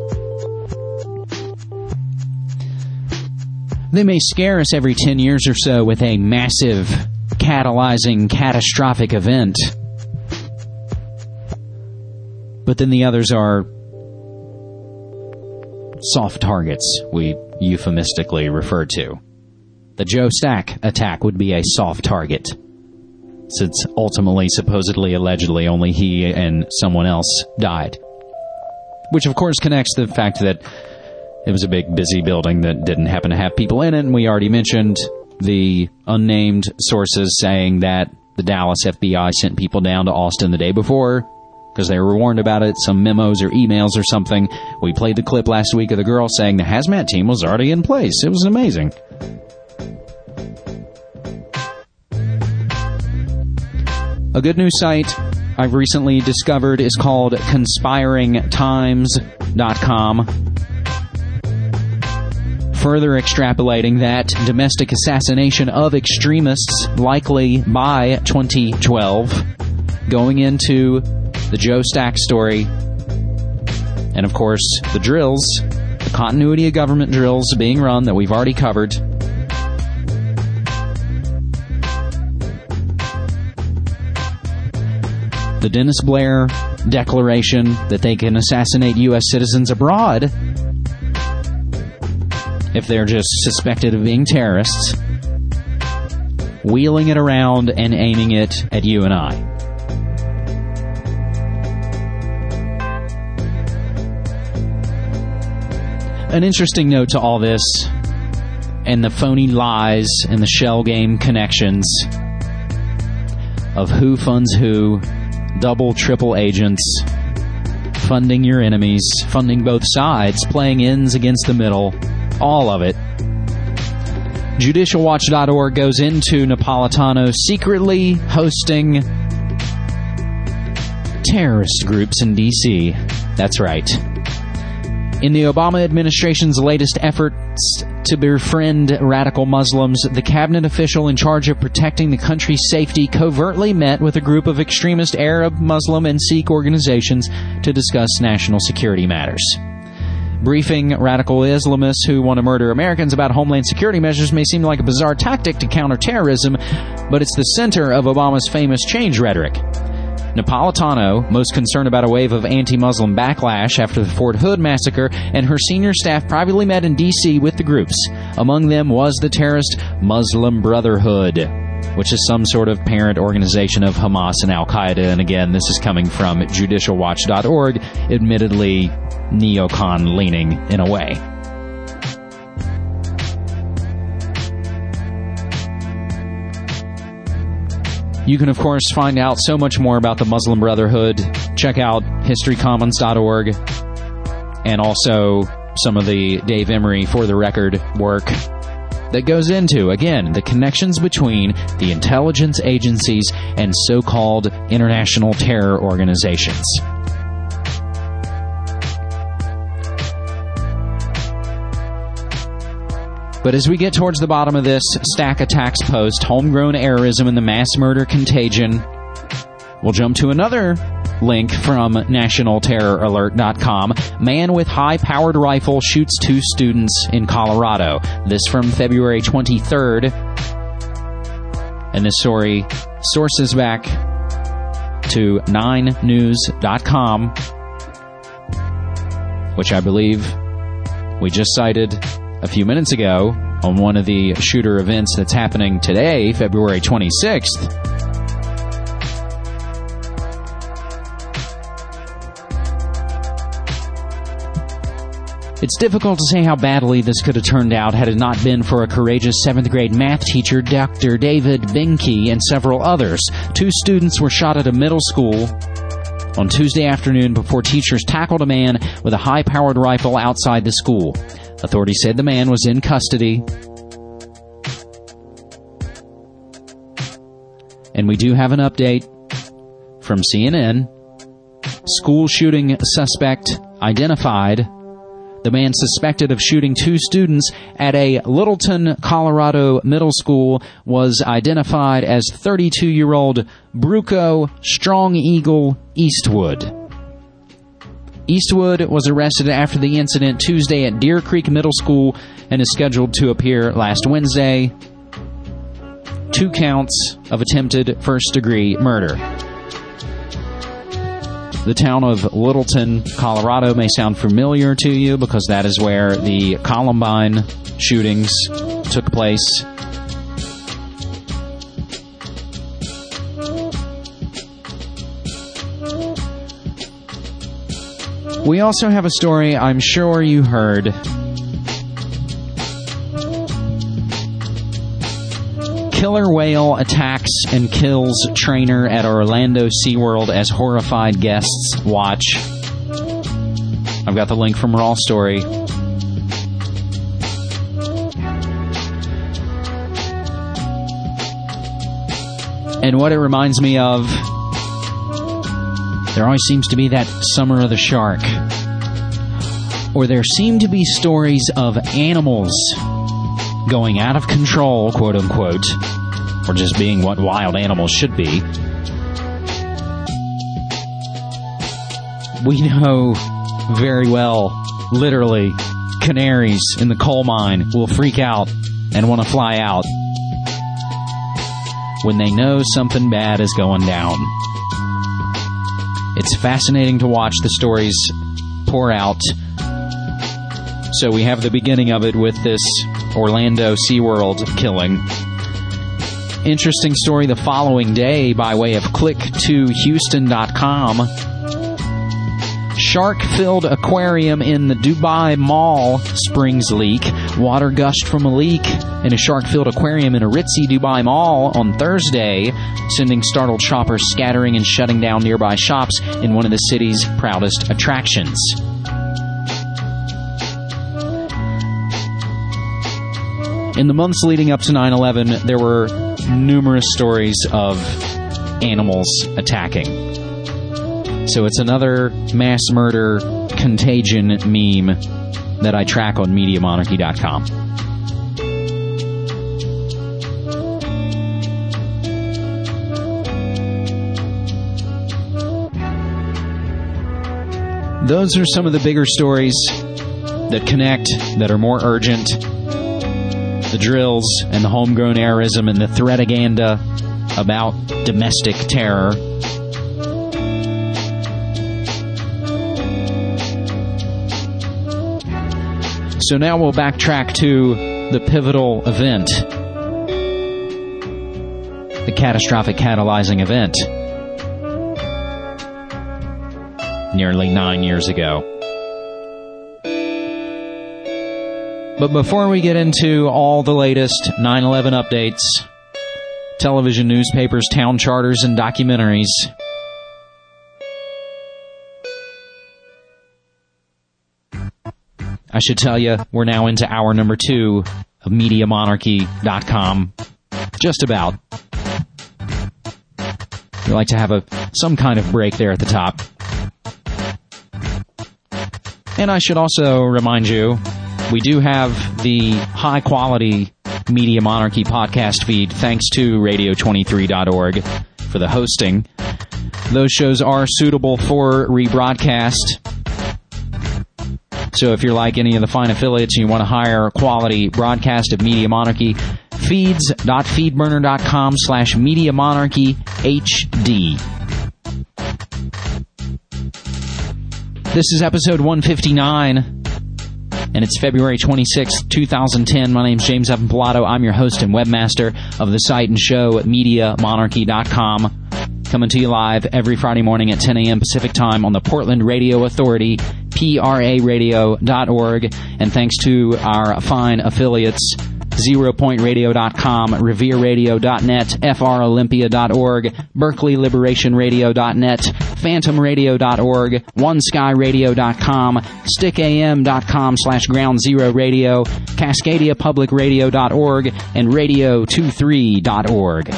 They may scare us every ten years or so with a massive, catalyzing, catastrophic event. But then the others are soft targets, we euphemistically refer to. The Joe Stack attack would be a soft target, since ultimately, supposedly, allegedly, only he and someone else died. Which, of course, connects to the fact that it was a big, busy building that didn't happen to have people in it, and we already mentioned the unnamed sources saying that the Dallas F B I sent people down to Austin the day before because they were warned about it, some memos or emails or something. We played the clip last week of the girl saying the hazmat team was already in place. It was amazing. A good news site I've recently discovered is called conspiring times dot com. Further extrapolating that domestic assassination of extremists, likely by twenty twelve, going into the Joe Stack story, and of course the drills, the continuity of government drills being run that we've already covered. The Dennis Blair declaration that they can assassinate U S citizens abroad if they're just suspected of being terrorists, wheeling it around and aiming it at you and I. An interesting note to all this, and the phony lies and the shell game connections of who funds who, double, triple agents, funding your enemies, funding both sides, playing ends against the middle, all of it. Judicial Watch dot org goes into Napolitano secretly hosting terrorist groups in D C. That's right. In the Obama administration's latest efforts to befriend radical Muslims, the cabinet official in charge of protecting the country's safety covertly met with a group of extremist Arab, Muslim, and Sikh organizations to discuss national security matters. Briefing radical Islamists who want to murder Americans about homeland security measures may seem like a bizarre tactic to counter terrorism, but it's the center of Obama's famous change rhetoric. Napolitano, most concerned about a wave of anti-Muslim backlash after the Fort Hood massacre, and her senior staff privately met in D C with the groups. Among them was the terrorist Muslim Brotherhood, which is some sort of parent organization of Hamas and Al-Qaeda. And again, this is coming from judicial watch dot org, admittedly neocon-leaning in a way. You can, of course, find out so much more about the Muslim Brotherhood. Check out history commons dot org and also some of the Dave Emery For the Record work that goes into, again, the connections between the intelligence agencies and so-called international terror organizations. But as we get towards the bottom of this Stack Attacks post, Homegrown Errorism and the Mass Murder Contagion, we'll jump to another link from national terror alert dot com. Man with high-powered rifle shoots two students in Colorado. This from February twenty-third. And this story sources back to nine news dot com, which I believe we just cited a few minutes ago on one of the shooter events that's happening today, February twenty-sixth. It's difficult to say how badly this could have turned out had it not been for a courageous seventh grade math teacher, Doctor David Binky, and several others. Two students were shot at a middle school on Tuesday afternoon before teachers tackled a man with a high-powered rifle outside the school. Authorities said the man was in custody. And we do have an update from C N N. School shooting suspect identified. The man suspected of shooting two students at a Littleton, Colorado middle school was identified as thirty-two-year-old Bruco Strong Eagle Eastwood. Eastwood was arrested after the incident Tuesday at Deer Creek Middle School and is scheduled to appear last Wednesday. Two counts of attempted first-degree murder. The town of Littleton, Colorado may sound familiar to you because that is where the Columbine shootings took place. We also have a story I'm sure you heard. Killer whale attacks and kills trainer at Orlando SeaWorld as horrified guests watch. I've got the link from Raw Story. And what it reminds me of, there always seems to be that Summer of the Shark. Or there seem to be stories of animals going out of control, quote unquote, or just being what wild animals should be. We know very well, literally, canaries in the coal mine will freak out and want to fly out when they know something bad is going down. It's fascinating to watch the stories pour out. So we have the beginning of it with this Orlando SeaWorld killing. Interesting story the following day by way of click to houston dot com. Shark-filled aquarium in the Dubai Mall springs leak. Water gushed from a leak in a shark-filled aquarium in a ritzy Dubai Mall on Thursday, sending startled shoppers scattering and shutting down nearby shops in one of the city's proudest attractions. In the months leading up to nine eleven, there were numerous stories of animals attacking. So it's another mass murder contagion meme that I track on media monarchy dot com. Those are some of the bigger stories that connect, that are more urgent. The drills and the homegrown errorism and the threataganda about domestic terror. So now we'll backtrack to the pivotal event, the catastrophic catalyzing event, nearly nine years ago. But before we get into all the latest nine eleven updates, television, newspapers, town charters, and documentaries, I should tell you, we're now into hour number two of Media Monarchy dot com. Just about. We like to have a some kind of break there at the top. And I should also remind you, we do have the high-quality Media Monarchy podcast feed, thanks to radio twenty-three dot org for the hosting. Those shows are suitable for rebroadcast. So if you're like any of the fine affiliates and you want to hire a quality broadcast of Media Monarchy, feeds.feedburner.com slash Media Monarchy HD. This is episode one fifty-nine, and it's February twenty-sixth, twenty ten. My name's James Evan Pilato. I'm your host and webmaster of the site and show at Media Monarchy dot com. Coming to you live every Friday morning at ten a.m. Pacific Time on the Portland Radio Authority, P R A radio dot org, and thanks to our fine affiliates, zero point radio dot com, revere radio dot net, F R olympia dot org, berkeley liberation radio dot net, phantom radio dot org, one sky radio dot com, stick a m dot com slash ground zero radio, cascadia public radio dot org, and radio twenty-three dot org.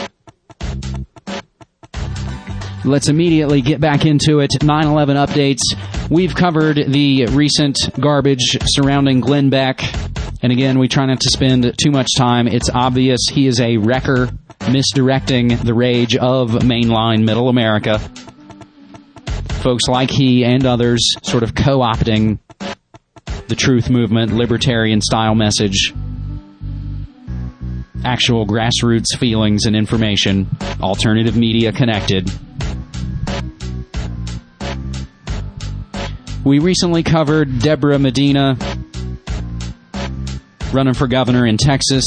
Let's immediately get back into it. nine eleven updates. We've covered the recent garbage surrounding Glenn Beck. And again, we try not to spend too much time. It's obvious he is a wrecker, misdirecting the rage of mainline middle America. Folks like he and others sort of co-opting the truth movement, libertarian style message, actual grassroots feelings and information, alternative media connected. We recently covered Deborah Medina running for governor in Texas.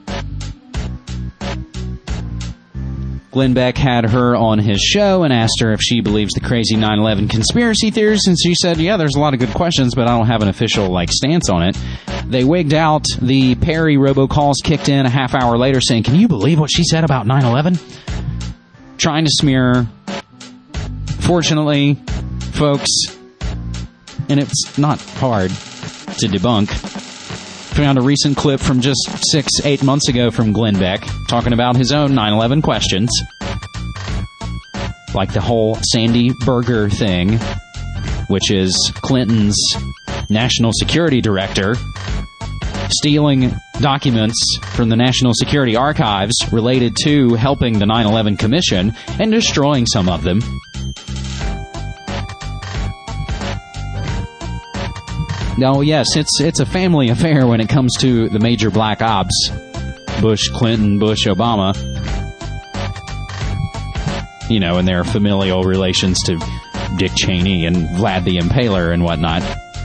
Glenn Beck had her on his show and asked her if she believes the crazy nine eleven conspiracy theories, and she said, yeah, there's a lot of good questions, but I don't have an official like stance on it. They wigged out. The Perry robocalls kicked in a half hour later saying, can you believe what she said about nine eleven? Trying to smear her. Fortunately, folks, and it's not hard to debunk, found a recent clip from just six, eight months ago from Glenn Beck talking about his own nine eleven questions. Like the whole Sandy Berger thing, which is Clinton's national security director stealing documents from the National Security Archives related to helping the nine eleven Commission and destroying some of them. No, yes, it's it's a family affair when it comes to the major black ops. Bush, Clinton, Bush, Obama. You know, and their familial relations to Dick Cheney and Vlad the Impaler and whatnot.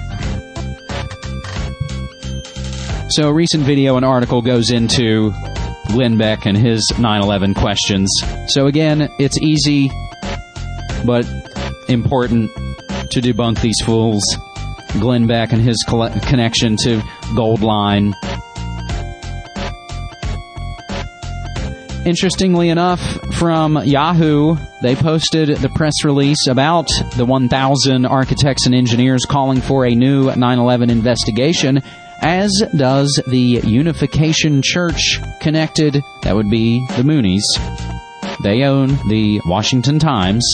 So a recent video and article goes into Glenn Beck and his nine eleven questions. So again, it's easy, but important to debunk these fools. Glenn Beck and his connection to Goldline. Interestingly enough, from Yahoo, they posted the press release about the one thousand architects and engineers calling for a new nine eleven investigation, as does the Unification Church connected, that would be the Moonies. They own the Washington Times.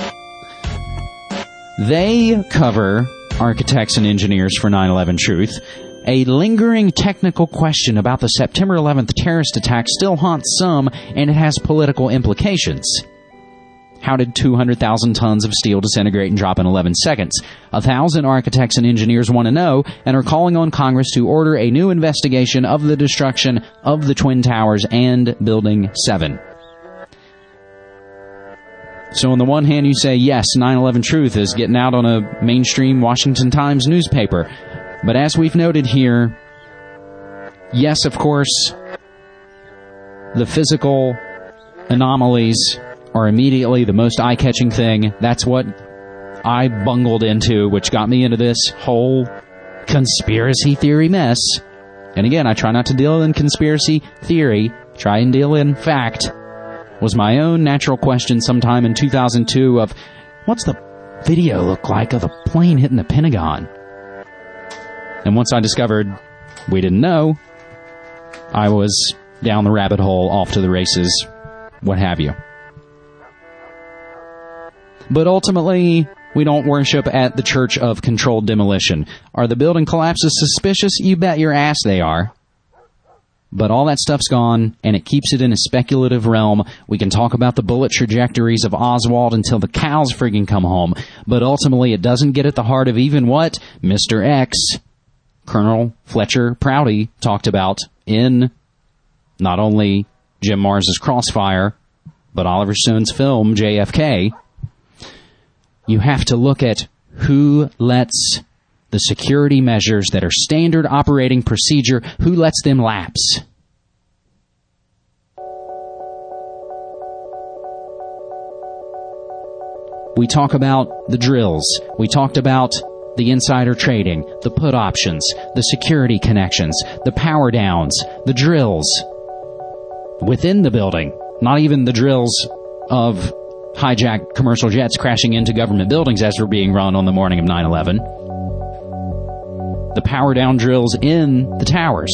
They cover Architects and Engineers for nine eleven Truth. A lingering technical question about the September eleventh terrorist attack still haunts some, and it has political implications. How did two hundred thousand tons of steel disintegrate and drop in eleven seconds? A thousand architects and engineers want to know and are calling on Congress to order a new investigation of the destruction of the Twin Towers and Building seven. So on the one hand, you say, yes, nine eleven Truth is getting out on a mainstream Washington Times newspaper. But as we've noted here, yes, of course, the physical anomalies are immediately the most eye-catching thing. That's what I bungled into, which got me into this whole conspiracy theory mess. And again, I try not to deal in conspiracy theory, try and deal in fact. Was my own natural question sometime in two thousand two of, what's the video look like of the plane hitting the Pentagon? And once I discovered we didn't know, I was down the rabbit hole, off to the races, what have you. But ultimately, we don't worship at the Church of Controlled Demolition. Are the building collapses suspicious? You bet your ass they are. But all that stuff's gone, and it keeps it in a speculative realm. We can talk about the bullet trajectories of Oswald until the cows friggin' come home. But ultimately, it doesn't get at the heart of even what Mister X, Colonel Fletcher Prouty, talked about in not only Jim Mars's Crossfire, but Oliver Stone's film, J F K. You have to look at who lets the security measures that are standard operating procedure, who lets them lapse. We talk about the drills. We talked about the insider trading, the put options, the security connections, the power downs, the drills within the building. Not even the drills of hijacked commercial jets crashing into government buildings as were being run on the morning of nine eleven. The power down drills in the towers.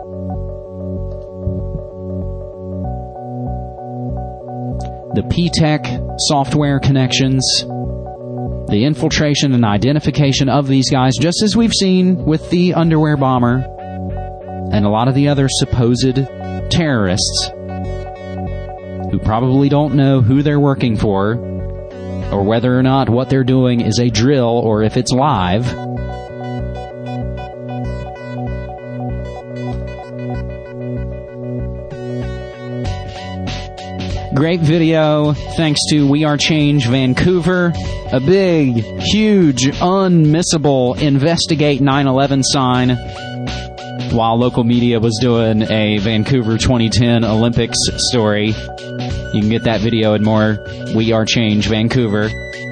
The P TEC software connections. The infiltration and identification of these guys, just as we've seen with the underwear bomber and a lot of the other supposed terrorists who probably don't know who they're working for or whether or not what they're doing is a drill or if it's live. Great video, thanks to We Are Change Vancouver. A big, huge, unmissable Investigate nine eleven sign while local media was doing a Vancouver twenty ten Olympics story. You can get that video and more, We Are Change Vancouver.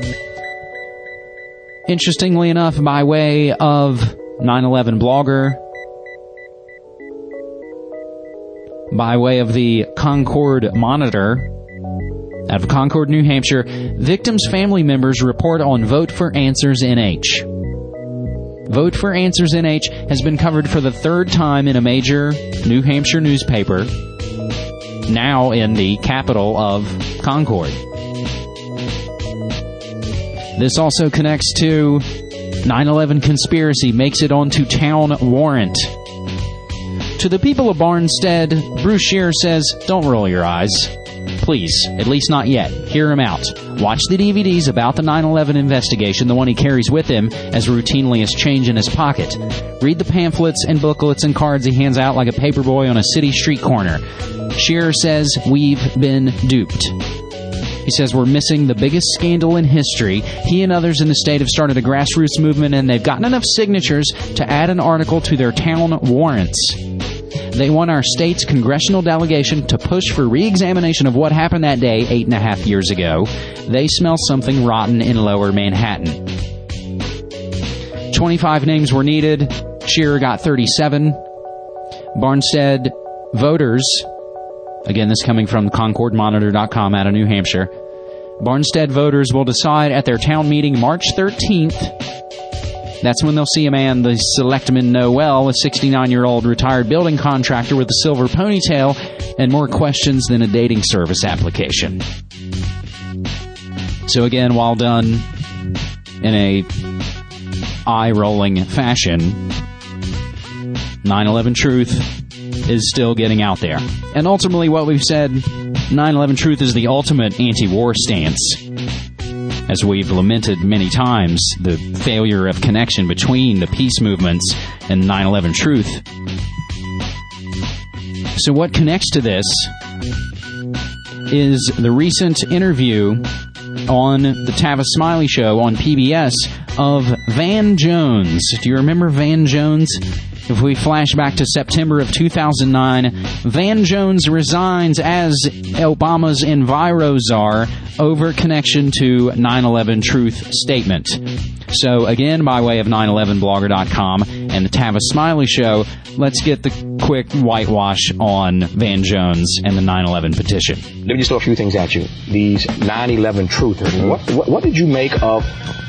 Interestingly enough, by way of nine eleven blogger, by way of the Concord Monitor, out of Concord, New Hampshire, victims' family members report on Vote for Answers N H. Vote for Answers N H has been covered for the third time in a major New Hampshire newspaper, now in the capital of Concord. This also connects to nine eleven conspiracy, makes it onto town warrant. To the people of Barnstead, Bruce Scheer says, don't roll your eyes. Please, at least not yet. Hear him out. Watch the D V Ds about the nine eleven investigation, the one he carries with him as routinely as change in his pocket. Read the pamphlets and booklets and cards he hands out like a paperboy on a city street corner. Scheer says, we've been duped. He says, we're missing the biggest scandal in history. He and others in the state have started a grassroots movement, and they've gotten enough signatures to add an article to their town warrants. They want our state's congressional delegation to push for re-examination of what happened that day eight and a half years ago. They smell something rotten in Lower Manhattan. twenty-five names were needed. Scheer got thirty-seven. Barnstead voters, again, this coming from concord monitor dot com out of New Hampshire, Barnstead voters will decide at their town meeting March thirteenth. That's when they'll see a man the selectmen know well, a sixty-nine-year-old retired building contractor with a silver ponytail and more questions than a dating service application. So again, while done in a eye-rolling fashion, nine eleven Truth is still getting out there. And ultimately what we've said, nine eleven Truth is the ultimate anti-war stance. As we've lamented many times, the failure of connection between the peace movements and nine eleven Truth. So what connects to this is the recent interview on the Tavis Smiley Show on P B S of Van Jones. Do you remember Van Jones? If we flash back to September of two thousand nine, Van Jones resigns as Obama's Enviro czar over connection to nine eleven truth statement. So again, by way of nine eleven blogger dot com and the Tavis Smiley Show, let's get the quick whitewash on Van Jones and the nine eleven petition. Let me just throw a few things at you. These nine eleven truthers. Mm-hmm. What, what, what did you make of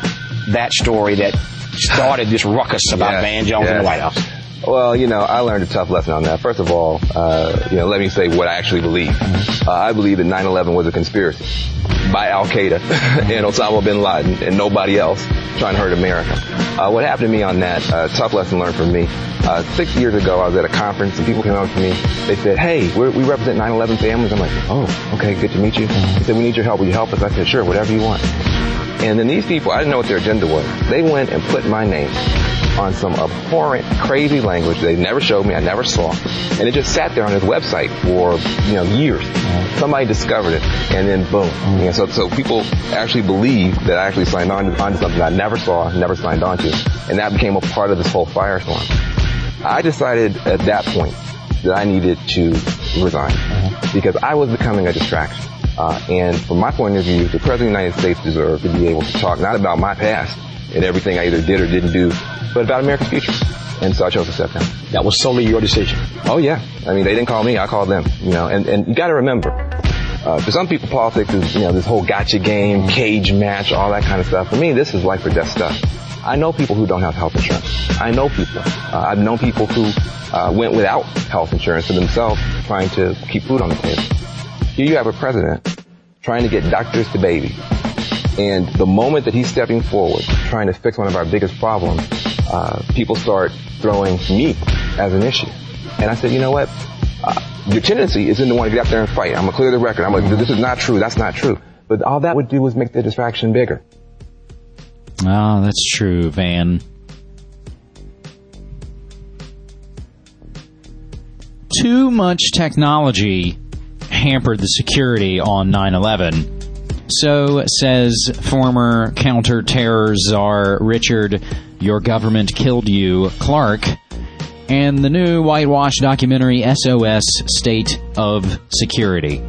that story that started this ruckus about yes, Van Jones yes. in the White House? Well, you know, I learned a tough lesson on that. First of all, uh, you know, let me say what I actually believe. Uh, I believe that nine eleven was a conspiracy by Al Qaeda and Osama bin Laden and nobody else trying to hurt America. Uh, what happened to me on that, uh, tough lesson learned from me. Uh, six years ago, I was at a conference and people came up to me. They said, hey, we're, we represent nine eleven families. I'm like, oh, okay, good to meet you. They said, we need your help. Will you help us? I said, sure, whatever you want. And then these people, I didn't know what their agenda was. They went and put my name on some abhorrent, crazy language they never showed me, I never saw. And it just sat there on his website for, you know, years. Somebody discovered it, and then boom. You know, so, so people actually believe that I actually signed on to, on to something I never saw, never signed on to. And that became a part of this whole firestorm. I decided at that point that I needed to resign because I was becoming a distraction. Uh, and from my point of view, the President of the United States deserved to be able to talk not about my past and everything I either did or didn't do, but about America's future. And so I chose to step down. That was solely your decision? Oh, yeah. I mean, they didn't call me, I called them. You know, and, and you got to remember, uh, for some people, politics is, you know, this whole gotcha game, cage match, all that kind of stuff. For me, this is life or death stuff. I know people who don't have health insurance. I know people. Uh, I've known people who uh, went without health insurance for themselves, trying to keep food on the table. Here you have a president trying to get doctors to babies. And the moment that he's stepping forward, trying to fix one of our biggest problems, uh, people start throwing me as an issue. And I said, you know what? Uh, your tendency isn't to want to get out there and fight. I'm going to clear the record. I'm going to, this is not true. That's not true. But all that would do was make the distraction bigger. Oh, that's true, Van. Too much technology hampered the security on nine eleven. So says former counter-terror czar Richard, Your Government Killed You, Clark, and the new whitewash documentary S O S, State of Security.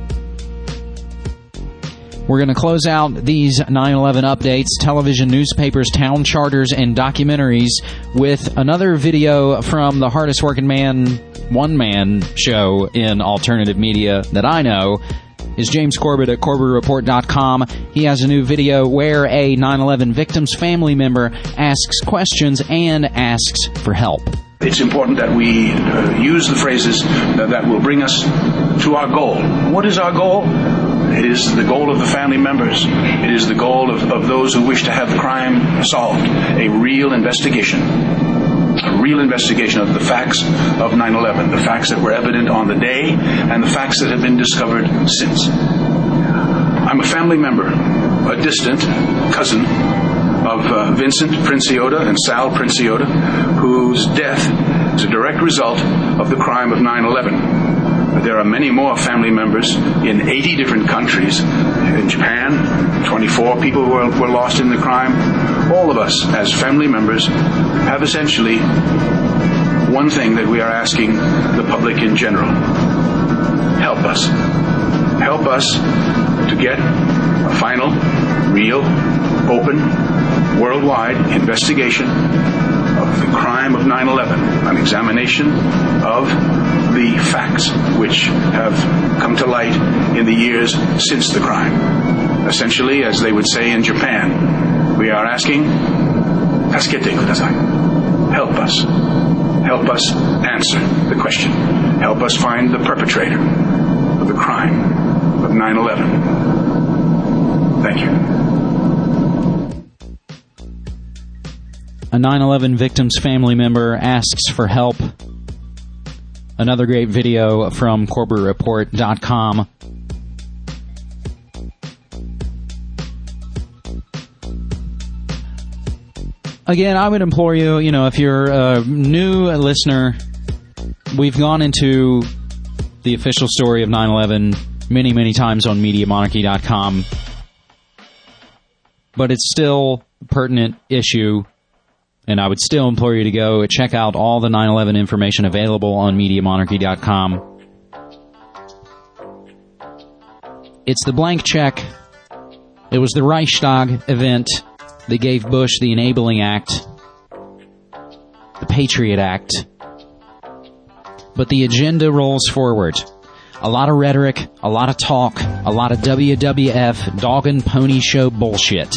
We're going to close out these nine eleven updates, television, newspapers, town charters, and documentaries with another video from the hardest working man, one-man show in alternative media that I know, is James Corbett at Corbett Report dot com. He has a new video where a nine eleven victim's family member asks questions and asks for help. It's important that we uh, use the phrases that, that will bring us to our goal. What is our goal? It is the goal of the family members. It is the goal of, of those who wish to have the crime solved. A real investigation. A real investigation of the facts of nine eleven, the facts that were evident on the day and the facts that have been discovered since. I'm a family member, a distant cousin of uh, Vincent Princiota and Sal Princiota, whose death is a direct result of the crime of nine eleven. There are many more family members in eighty different countries. In Japan, twenty-four people were, were lost in the crime. All of us, as family members, have essentially one thing that we are asking the public in general. Help us. Help us to get a final, real, open, worldwide investigation of the crime of nine eleven, an examination of the facts which have come to light in the years since the crime. Essentially, as they would say in Japan, we are asking, "Tasukete kudasai." Help us. Help us answer the question. Help us find the perpetrator of the crime of nine eleven. Thank you. A nine eleven victim's family member asks for help. Another great video from Corbett Report dot com. Again, I would implore you, you know, if you're a new listener, we've gone into the official story of nine eleven many, many times on Media Monarchy dot com. But it's still pertinent issue, and I would still implore you to go check out all the nine eleven information available on Media Monarchy dot com. It's the blank check. It was the Reichstag event that gave Bush the Enabling Act, the Patriot Act. But the agenda rolls forward. A lot of rhetoric, a lot of talk, a lot of W W F, dog and pony show bullshit.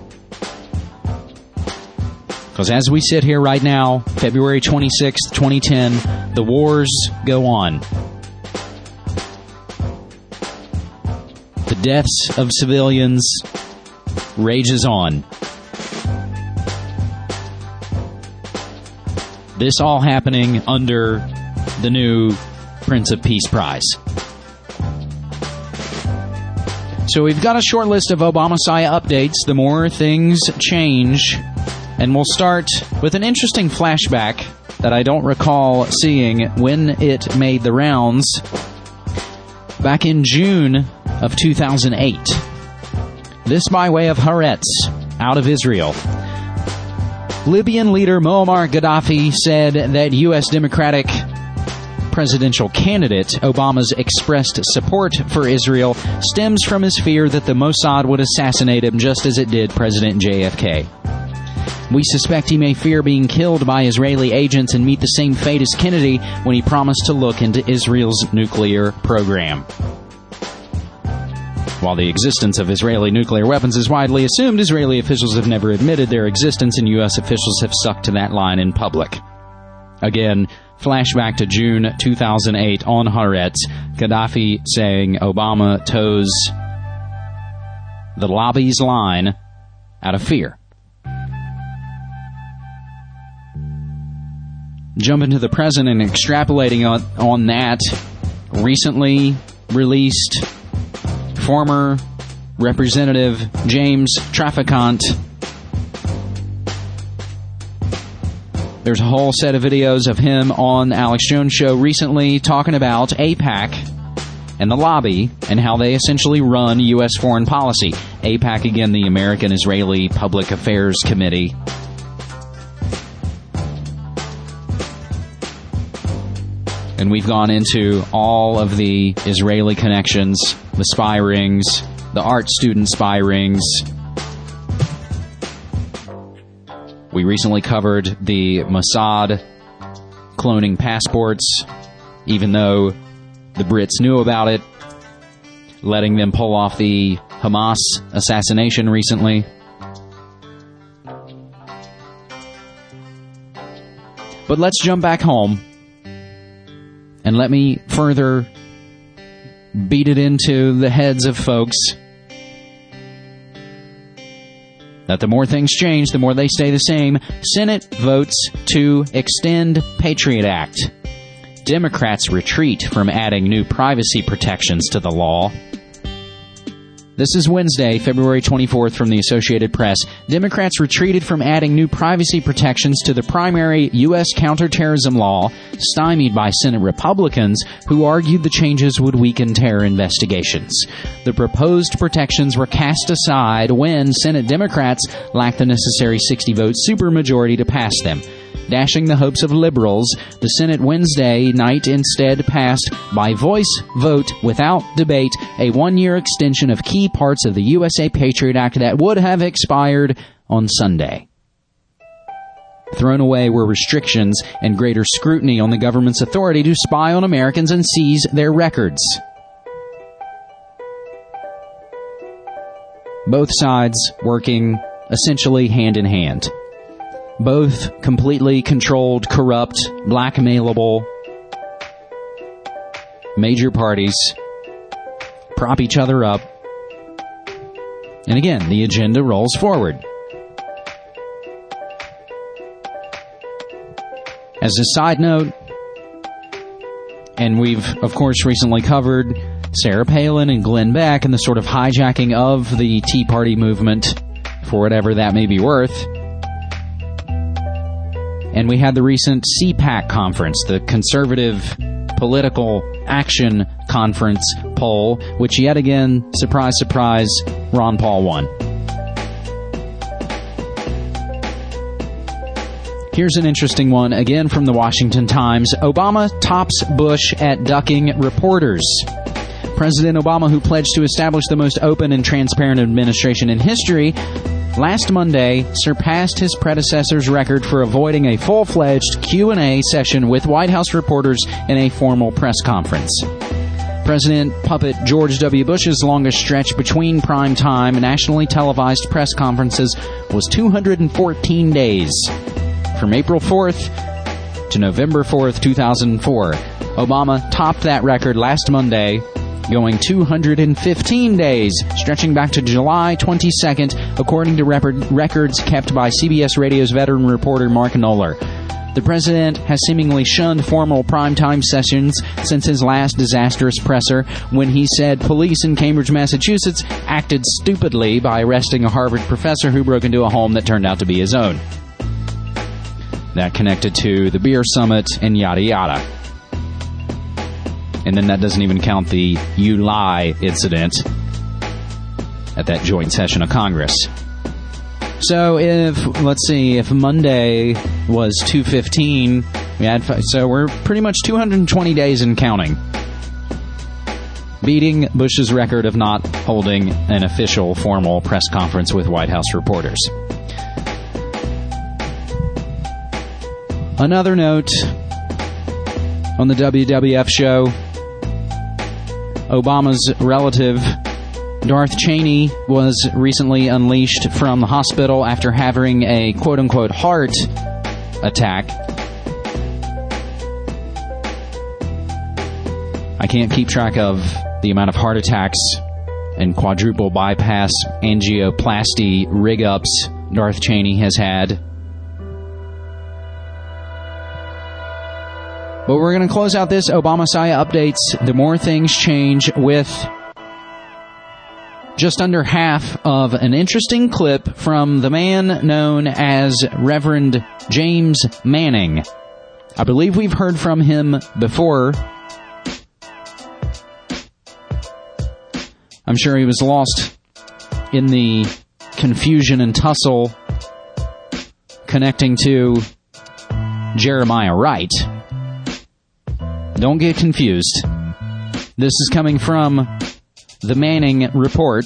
Because as we sit here right now, February twenty-sixth, twenty ten, the wars go on. The deaths of civilians rages on. This all happening under the new Prince of Peace Prize. So we've got a short list of Obama-Saya updates. The more things change. And we'll start with an interesting flashback that I don't recall seeing when it made the rounds. Back in June of two thousand eight. This by way of Haaretz, out of Israel. Libyan leader Muammar Gaddafi said that U S Democratic presidential candidate Obama's expressed support for Israel stems from his fear that the Mossad would assassinate him just as it did President J F K. We suspect he may fear being killed by Israeli agents and meet the same fate as Kennedy when he promised to look into Israel's nuclear program. While the existence of Israeli nuclear weapons is widely assumed, Israeli officials have never admitted their existence, and U S officials have stuck to that line in public. Again, flashback to June two thousand eight on Haaretz, Gaddafi saying Obama toes the lobby's line out of fear. Jumping to the present and extrapolating on, on that, recently released former Representative James Traficant. There's a whole set of videos of him on Alex Jones' show recently talking about AIPAC and the lobby and how they essentially run U S foreign policy. AIPAC, again, the American Israeli Public Affairs Committee. And we've gone into all of the Israeli connections, the spy rings, the art student spy rings. We recently covered the Mossad cloning passports, even though the Brits knew about it, letting them pull off the Hamas assassination recently. But let's jump back home. And let me further beat it into the heads of folks that the more things change, the more they stay the same. Senate votes to extend Patriot Act. Democrats retreat from adding new privacy protections to the law. This is Wednesday, February twenty-fourth from the Associated Press. Democrats retreated from adding new privacy protections to the primary U S counterterrorism law, stymied by Senate Republicans who argued the changes would weaken terror investigations. The proposed protections were cast aside when Senate Democrats lacked the necessary sixty-vote supermajority to pass them. Dashing the hopes of liberals, the Senate Wednesday night instead passed, by voice vote without debate, a one-year extension of key parts of the U S A Patriot Act that would have expired on Sunday. Thrown away were restrictions and greater scrutiny on the government's authority to spy on Americans and seize their records. Both sides working essentially hand in hand. Both completely controlled, corrupt, blackmailable major parties prop each other up. And again, the agenda rolls forward. As a side note, and we've, of course, recently covered Sarah Palin and Glenn Beck and the sort of hijacking of the Tea Party movement for whatever that may be worth. And we had the recent C PAC conference, the Conservative Political Action Conference poll, which yet again, surprise, surprise, Ron Paul won. Here's an interesting one, again from the Washington Times. Obama tops Bush at ducking reporters. President Obama, who pledged to establish the most open and transparent administration in history, last Monday surpassed his predecessor's record for avoiding a full-fledged Q and A session with White House reporters in a formal press conference. President puppet George W. Bush's longest stretch between primetime nationally televised press conferences was two hundred fourteen days, from April fourth to November fourth, two thousand four. Obama topped that record last Monday, going two hundred fifteen days, stretching back to July twenty-second, according to records kept by C B S Radio's veteran reporter Mark Knoller. The president has seemingly shunned formal primetime sessions since his last disastrous presser, when he said police in Cambridge, Massachusetts acted stupidly by arresting a Harvard professor who broke into a home that turned out to be his own. That connected to the beer summit and yada yada. And then that doesn't even count the "you lie" incident at that joint session of Congress. So if, let's see, if Monday was two fifteen, we had, so we're pretty much two hundred twenty days and counting, beating Bush's record of not holding an official formal press conference with White House reporters. Another note on the W W F show, Obama's relative Darth Cheney was recently unleashed from the hospital after having a quote-unquote heart attack. I can't keep track of the amount of heart attacks and quadruple bypass angioplasty rig-ups Darth Cheney has had. But we're going to close out this Obama-Saya updates. The more things change with just under half of an interesting clip from the man known as Reverend James Manning. I believe we've heard from him before. I'm sure he was lost in the confusion and tussle connecting to Jeremiah Wright. Don't get confused. This is coming from the Manning Report,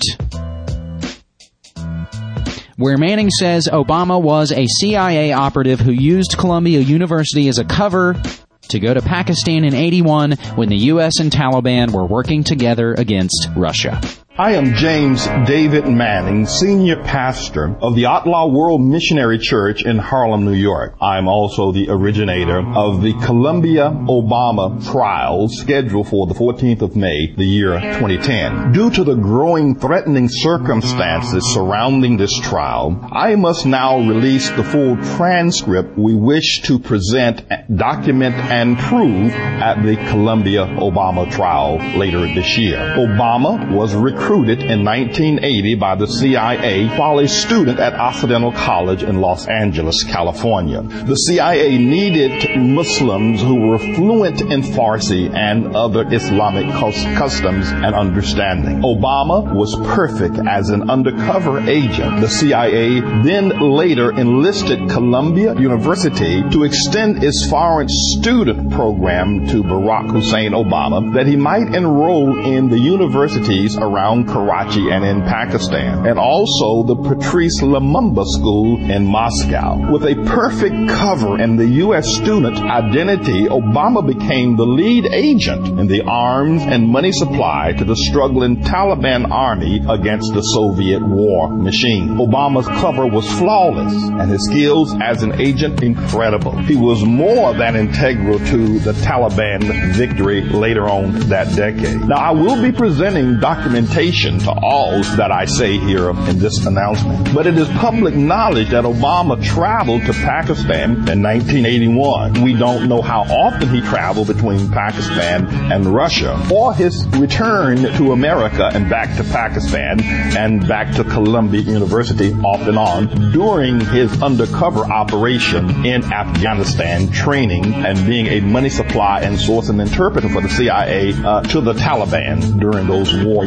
where Manning says Obama was a C I A operative who used Columbia University as a cover to go to Pakistan in eighty-one when the U S and Taliban were working together against Russia. I am James David Manning, senior pastor of the Atla World Missionary Church in Harlem, New York. I am also the originator of the Columbia Obama trial scheduled for the fourteenth of May, the year twenty ten. Due to the growing threatening circumstances surrounding this trial, I must now release the full transcript we wish to present, document, and prove at the Columbia Obama trial later this year. Obama was recruited in nineteen eighty by the C I A while a student at Occidental College in Los Angeles, California. The C I A needed Muslims who were fluent in Farsi and other Islamic customs and understanding. Obama was perfect as an undercover agent. The C I A then later enlisted Columbia University to extend its foreign student program to Barack Hussein Obama, that he might enroll in the universities around Karachi and in Pakistan, and also the Patrice Lumumba School in Moscow. With a perfect cover and the U S student identity, Obama became the lead agent in the arms and money supply to the struggling Taliban army against the Soviet war machine. Obama's cover was flawless and his skills as an agent incredible. He was more than integral to the Taliban victory later on that decade. Now, I will be presenting documentation to all that I say here in this announcement, but it is public knowledge that Obama traveled to Pakistan in nineteen eighty-one. We don't know how often he traveled between Pakistan and Russia, or his return to America and back to Pakistan and back to Columbia University off and on during his undercover operation in Afghanistan, training and being a money supply and source and interpreter for the C I A uh, to the Taliban during those war years.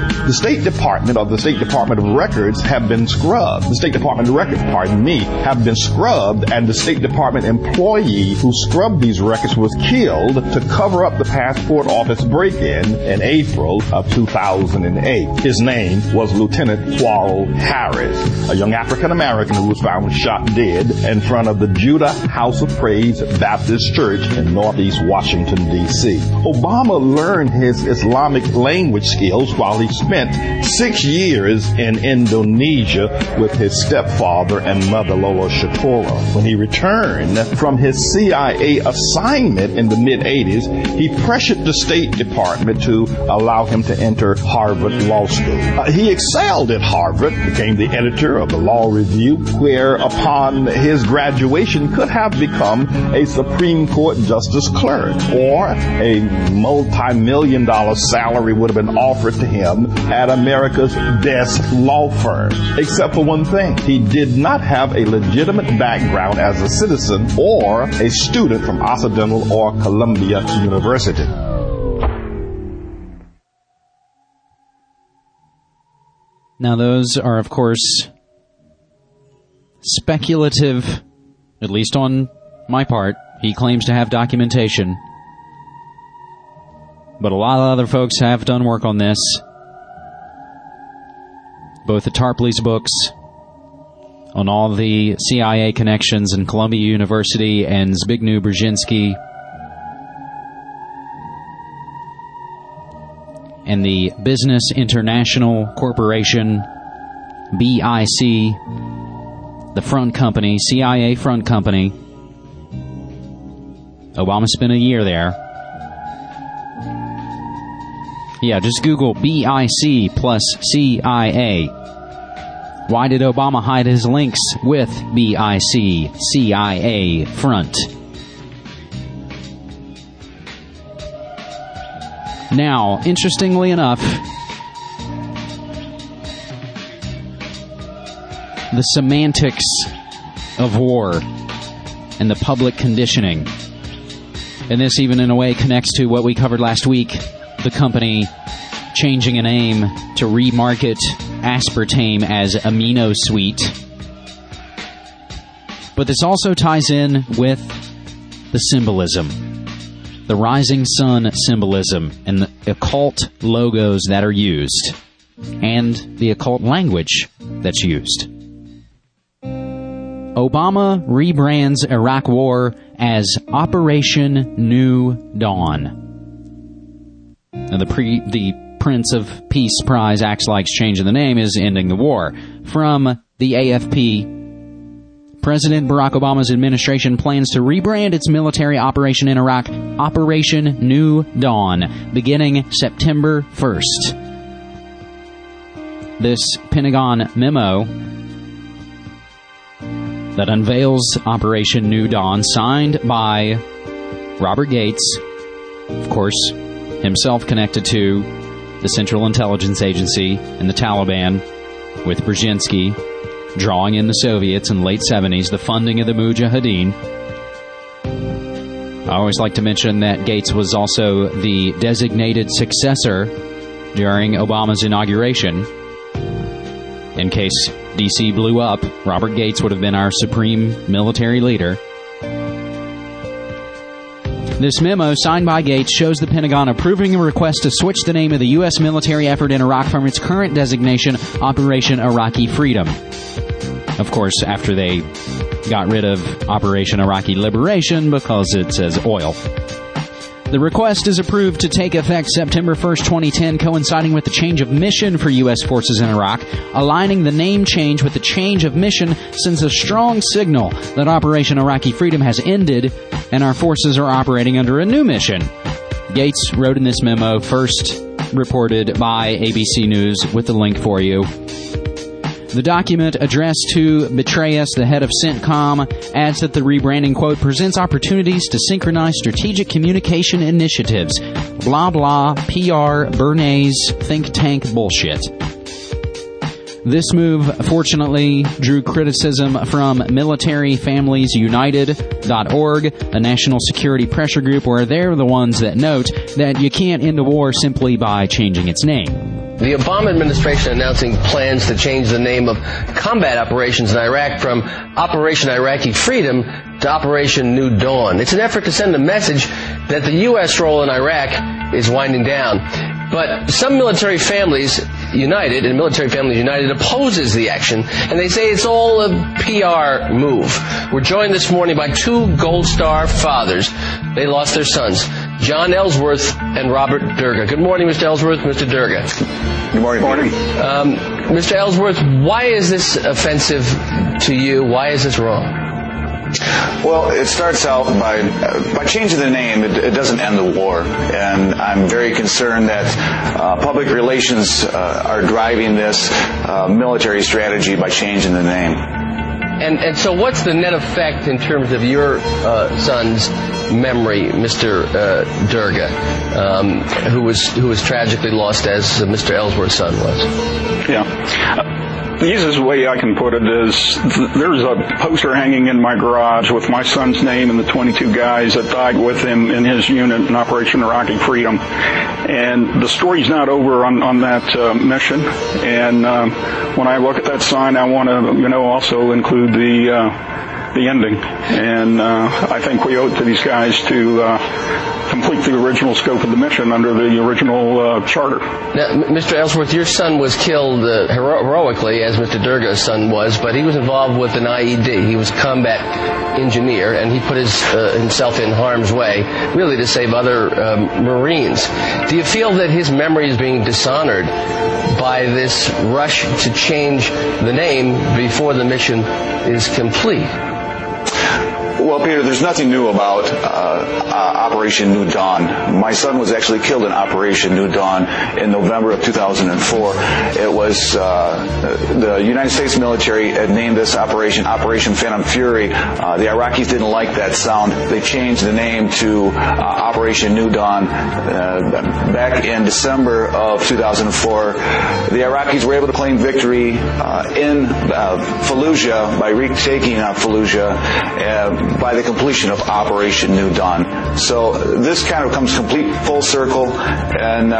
The State Department or the State Department of Records have been scrubbed. The State Department of Records, pardon me, have been scrubbed, and the State Department employee who scrubbed these records was killed to cover up the passport office break-in in April of two thousand eight. His name was Lieutenant Quarles Harris, a young African-American who was found shot dead in front of the Judah House of Praise Baptist Church in Northeast Washington, D C Obama learned his Islamic language skills while he spent six years in Indonesia with his stepfather and mother, Lola Shatora. When he returned from his C I A assignment in the mid-eighties, he pressured the State Department to allow him to enter Harvard Law School. Uh, he excelled at Harvard, became the editor of the Law Review, where upon his graduation could have become a Supreme Court justice clerk, or a multi-million dollar salary would have been offered to him at America's best law firm. Except for one thing, he did not have a legitimate background as a citizen or a student from Occidental or Columbia University. Now those are, of course, speculative, at least on my part. He claims to have documentation. But a lot of other folks have done work on this. Both the Tarpley's books on all the C I A connections in Columbia University and Zbigniew Brzezinski, and the Business International Corporation, B I C, the front company, C I A front company. Obama spent a year there. Yeah, just Google B I C plus C I A. Why did Obama hide his links with B I C, C I A front? Now, interestingly enough, the semantics of war and the public conditioning, and this even in a way connects to what we covered last week, the company changing a name to remarket aspartame as Amino Sweet. But this also ties in with the symbolism, the rising sun symbolism, and the occult logos that are used, and the occult language that's used. Obama rebrands Iraq War as Operation New Dawn. Now, the pre, the Prince of Peace Prize acts like changing the name is ending the war. From the A F P, President Barack Obama's administration plans to rebrand its military operation in Iraq Operation New Dawn, beginning September first. This Pentagon memo that unveils Operation New Dawn, signed by Robert Gates, of course, himself connected to the Central Intelligence Agency and the Taliban, with Brzezinski drawing in the Soviets in the late seventies, the funding of the Mujahideen. I always like to mention that Gates was also the designated successor during Obama's inauguration. In case D C blew up, Robert Gates would have been our supreme military leader. This memo, signed by Gates, shows the Pentagon approving a request to switch the name of the U S military effort in Iraq from its current designation, Operation Iraqi Freedom. Of course, after they got rid of Operation Iraqi Liberation because it says oil. The request is approved to take effect September first, twenty ten, coinciding with the change of mission for U S forces in Iraq. Aligning the name change with the change of mission sends a strong signal that Operation Iraqi Freedom has ended and our forces are operating under a new mission. Gates wrote in this memo, first reported by A B C News, with the link for you. The document, addressed to Petraeus, the head of CENTCOM, adds that the rebranding, quote, presents opportunities to synchronize strategic communication initiatives. Blah, blah, P R, Bernays, think tank bullshit. This move, fortunately, drew criticism from Military Families United dot org, a national security pressure group where they're the ones that note that you can't end a war simply by changing its name. The Obama administration announcing plans to change the name of combat operations in Iraq from Operation Iraqi Freedom to Operation New Dawn. It's an effort to send a message that the U S role in Iraq is winding down. But some military families united, and Military Families United opposes the action, and they say it's all a P R move. We're joined this morning by two Gold Star fathers. They lost their sons, John Ellsworth and Robert Durga. Good morning, Mister Ellsworth, Mister Durga. Good morning. Morning. Um, Mister Ellsworth, why is this offensive to you? Why is this wrong? Well, it starts out by uh, by changing the name. It, it doesn't end the war, and I'm very concerned that uh, public relations uh, are driving this uh, military strategy by changing the name. And and so, what's the net effect in terms of your uh, son's memory, Mister Uh, Durga, um, who was who was tragically lost as uh, Mister Ellsworth's son was? Yeah. Uh, The easiest way I can put it is th- there's a poster hanging in my garage with my son's name and the twenty-two guys that died with him in his unit in Operation Iraqi Freedom. And the story's not over on, on that uh, mission. And um, when I look at that sign, I want to, you know, also include the uh, the ending. And uh, I think we owe it to these guys to uh, complete the original scope of the mission under the original uh, charter. Now, Mister Ellsworth, your son was killed uh, hero- heroically, as Mister Durga's son was, but he was involved with an I E D. He was a combat engineer, and he put his uh, himself in harm's way, really to save other um, Marines. Do you feel that his memory is being dishonored by this rush to change the name before the mission is complete? Well, Peter, there's nothing new about uh, uh, Operation New Dawn. My son was actually killed in Operation New Dawn in November of two thousand four. It was uh, the United States military had named this operation Operation Phantom Fury. Uh, the Iraqis didn't like that sound. They changed the name to uh, Operation New Dawn. Uh, back in December of two thousand four, the Iraqis were able to claim victory uh, in uh, Fallujah by retaking uh, Fallujah uh, by the completion of Operation New Dawn. So this kind of comes complete full circle, and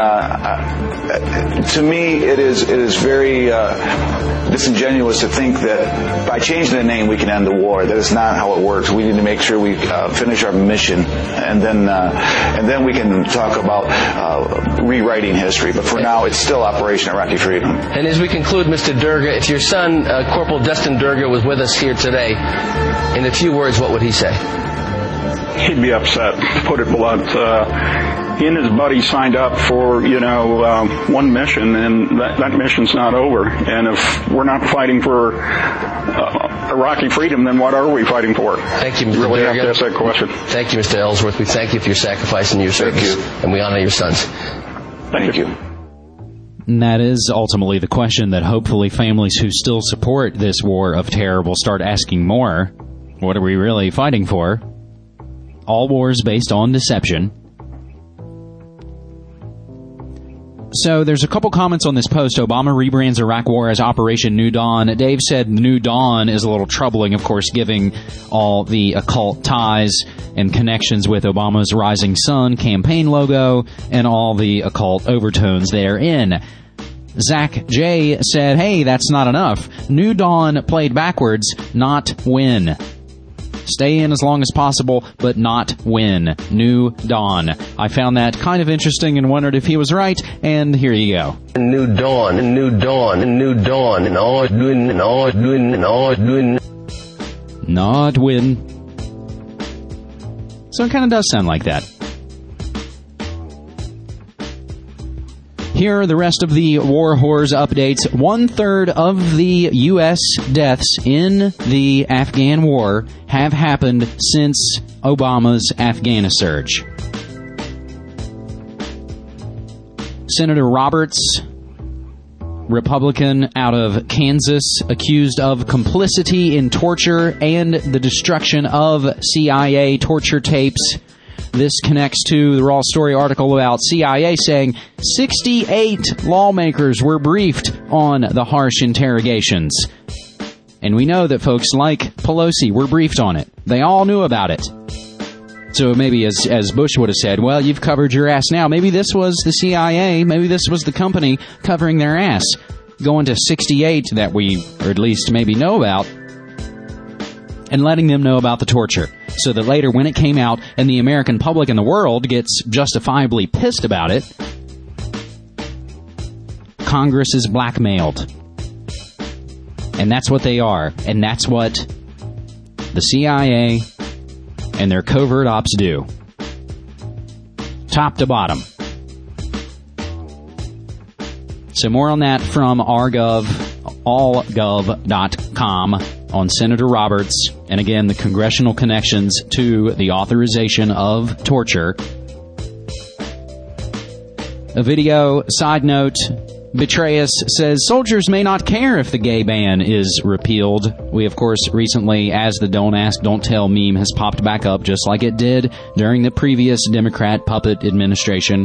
uh, to me, it is it is very uh, disingenuous to think that by changing the name we can end the war. That is not how it works. We need to make sure we uh, finish our mission, and then uh, and then we can talk about uh, rewriting history. But for now, it's still Operation Iraqi Freedom. And as we conclude, Mister Durga, if your son, uh, Corporal Dustin Durga, was with us here today, in a few words, what would he say? He'd be upset, to put it blunt. Uh, he and his buddy signed up for, you know, um, one mission, and that, that mission's not over. And if we're not fighting for uh, Iraqi freedom, then what are we fighting for? Thank you, Mister You really Durga. have to ask that question. Thank you, Mister Ellsworth. We thank you for your sacrifice and your service. Thank you. And we honor your sons. Thank, thank you. And that is ultimately the question that hopefully families who still support this war of terror will start asking more. What are we really fighting for? All wars based on deception. So there's a couple comments on this post. Obama rebrands Iraq War as Operation New Dawn. Dave said New Dawn is a little troubling, of course, giving all the occult ties and connections with Obama's Rising Sun campaign logo and all the occult overtones therein. Zach J. said, hey, that's not enough. New Dawn played backwards, not win. Stay in as long as possible, but not win. New Dawn. I found that kind of interesting and wondered if he was right, and here you go. New Dawn, New Dawn, New Dawn, and all doing, and all doing, and all doing. Not win. So it kind of does sound like that. Here are the rest of the War Whores updates. One-third of the U S deaths in the Afghan war have happened since Obama's Afghana surge. Senator Roberts, Republican out of Kansas, accused of complicity in torture and the destruction of C I A torture tapes. This connects to the Raw Story article about C I A saying sixty-eight lawmakers were briefed on the harsh interrogations. And we know that folks like Pelosi were briefed on it. They all knew about it. So maybe, as as Bush would have said, well, you've covered your ass now. Maybe this was the C I A. Maybe this was the company covering their ass. Going to sixty-eight that we, or at least maybe know about, and letting them know about the torture. So that later, when it came out and the American public and the world gets justifiably pissed about it, Congress is blackmailed. And that's what they are. And that's what the C I A and their covert ops do. Top to bottom. So more on that from argov, all gov dot com on Senator Roberts. And again, the congressional connections to the authorization of torture. A video, side note, Betrayus says soldiers may not care if the gay ban is repealed. We, of course, recently, as the Don't Ask, Don't Tell meme has popped back up just like it did during the previous Democrat puppet administration.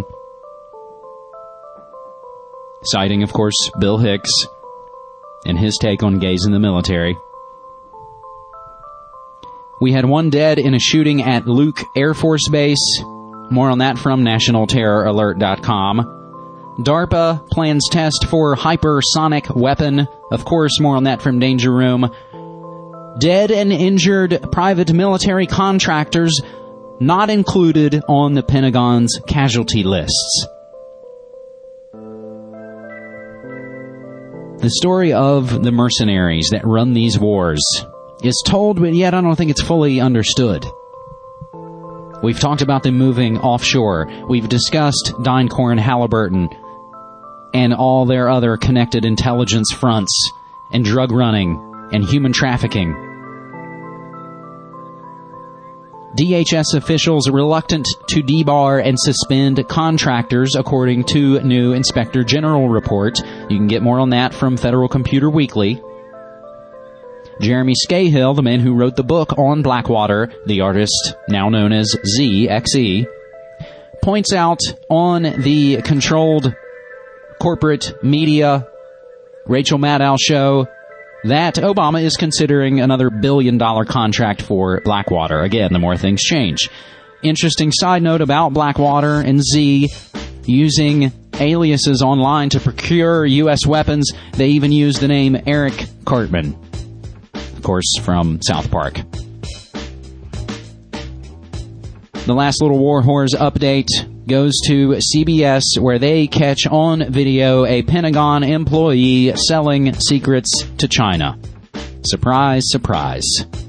Citing, of course, Bill Hicks and his take on gays in the military. We had one dead in a shooting at Luke Air Force Base. More on that from national terror alert dot com. DARPA plans test for hypersonic weapon. Of course, more on that from Danger Room. Dead and injured private military contractors not included on the Pentagon's casualty lists. The story of the mercenaries that run these wars is told, but yet I don't think it's fully understood. We've talked about them moving offshore. We've discussed DynCorp and Halliburton and all their other connected intelligence fronts and drug running and human trafficking. D H S officials reluctant to debar and suspend contractors, according to new Inspector General report. You can get more on that from Federal Computer Weekly. Jeremy Scahill, the man who wrote the book on Blackwater, the artist now known as Z X E, points out on the controlled corporate media Rachel Maddow show that Obama is considering another billion dollar contract for Blackwater. Again, the more things change. Interesting side note about Blackwater and Z using aliases online to procure U S weapons. They even use the name Eric Cartman, of course, from South Park. The last little War Whores update goes to C B S, where they catch on video a Pentagon employee selling secrets to China. Surprise, surprise.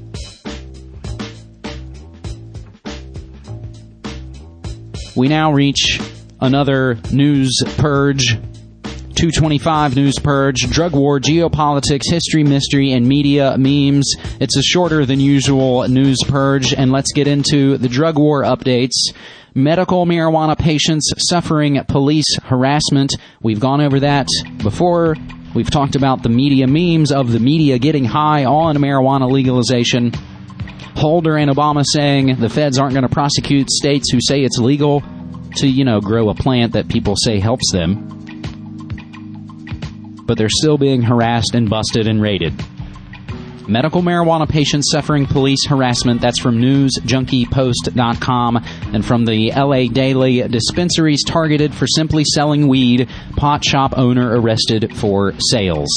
We now reach another news purge. two twenty-five news purge, drug war, geopolitics, history, mystery, and media memes. It's a shorter than usual news purge, and let's get into the drug war updates. Medical marijuana patients suffering police harassment. We've gone over that before. We've talked about the media memes of the media getting high on marijuana legalization. Holder and Obama saying the feds aren't going to prosecute states who say it's legal to, you know, grow a plant that people say helps them. But they're still being harassed and busted and raided. Medical marijuana patients suffering police harassment. That's from news junkie post dot com. And from the L A Daily, dispensaries targeted for simply selling weed. Pot shop owner arrested for sales.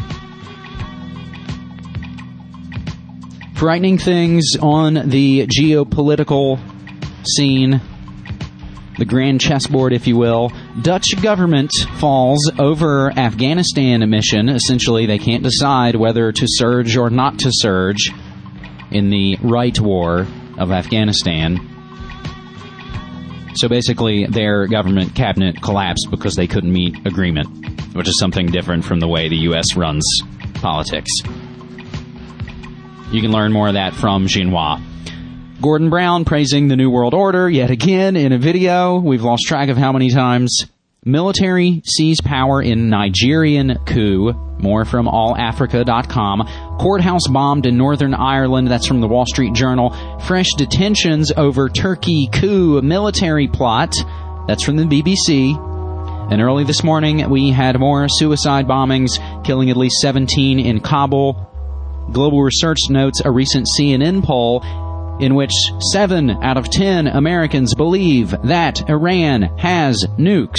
Frightening things on the geopolitical scene. The grand chessboard, if you will. Dutch government falls over Afghanistan mission. Essentially, they can't decide whether to surge or not to surge in the right war of Afghanistan. So basically, their government cabinet collapsed because they couldn't meet agreement, which is something different from the way the U S runs politics. You can learn more of that from Xinhua. Gordon Brown praising the New World Order yet again in a video. We've lost track of how many times. Military seize power in Nigerian coup. More from all africa dot com. Courthouse bombed in Northern Ireland. That's from the Wall Street Journal. Fresh detentions over Turkey coup military plot. That's from the B B C. And early this morning, we had more suicide bombings, killing at least seventeen in Kabul. Global Research notes a recent C N N poll in which seven out of ten Americans believe that Iran has nukes.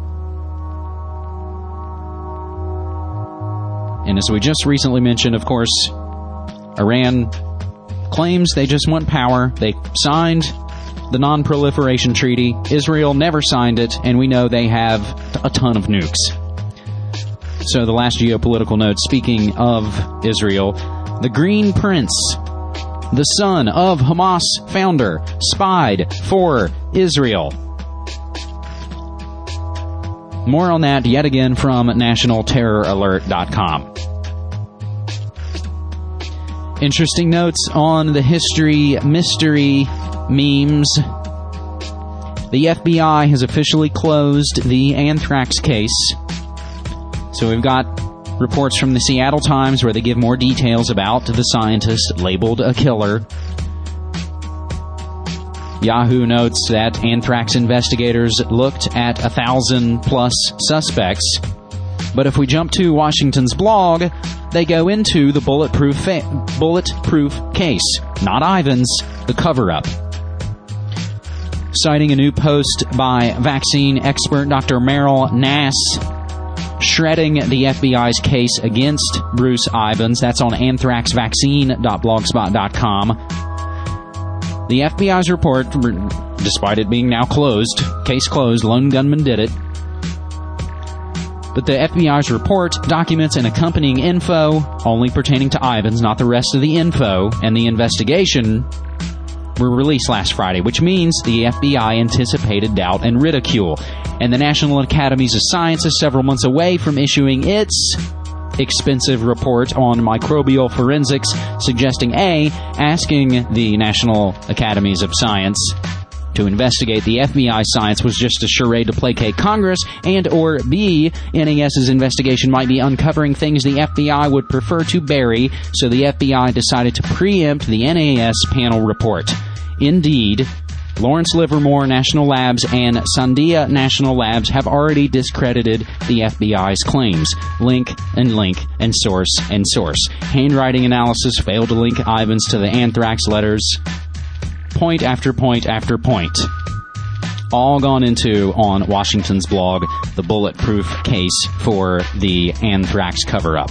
And as we just recently mentioned, of course, Iran claims they just want power. They signed the Non-Proliferation Treaty. Israel never signed it, and we know they have a ton of nukes. So the last geopolitical note, speaking of Israel, the Green Prince, the son of Hamas founder, spied for Israel. More on that yet again from national terror alert dot com. Interesting notes on the history mystery memes. The F B I has officially closed the anthrax case. So we've got reports from the Seattle Times where they give more details about the scientist labeled a killer. Yahoo notes that anthrax investigators looked at a thousand plus suspects. But if we jump to Washington's blog, they go into the bulletproof fa- bulletproof case, not Ivan's, the cover-up. Citing a new post by vaccine expert Doctor Meryl Nass, shredding the F B I's case against Bruce Ivans. That's on anthrax vaccine dot blogspot dot com. The F B I's report, despite it being now closed, case closed, lone gunman did it. But the F B I's report documents an accompanying info only pertaining to Ivans, not the rest of the info, and the investigation were released last Friday, which means the F B I anticipated doubt and ridicule. And the National Academies of Science is several months away from issuing its expensive report on microbial forensics, suggesting A, asking the National Academies of Science to investigate the F B I science was just a charade to placate Congress, and or B, NAS's investigation might be uncovering things the F B I would prefer to bury, so the F B I decided to preempt the N A S panel report. Indeed, Lawrence Livermore National Labs and Sandia National Labs have already discredited the F B I's claims. Link and link and source and source. Handwriting analysis failed to link Ivans to the anthrax letters. Point after point after point. All gone into on Washington's blog, the bulletproof case for the anthrax cover-up.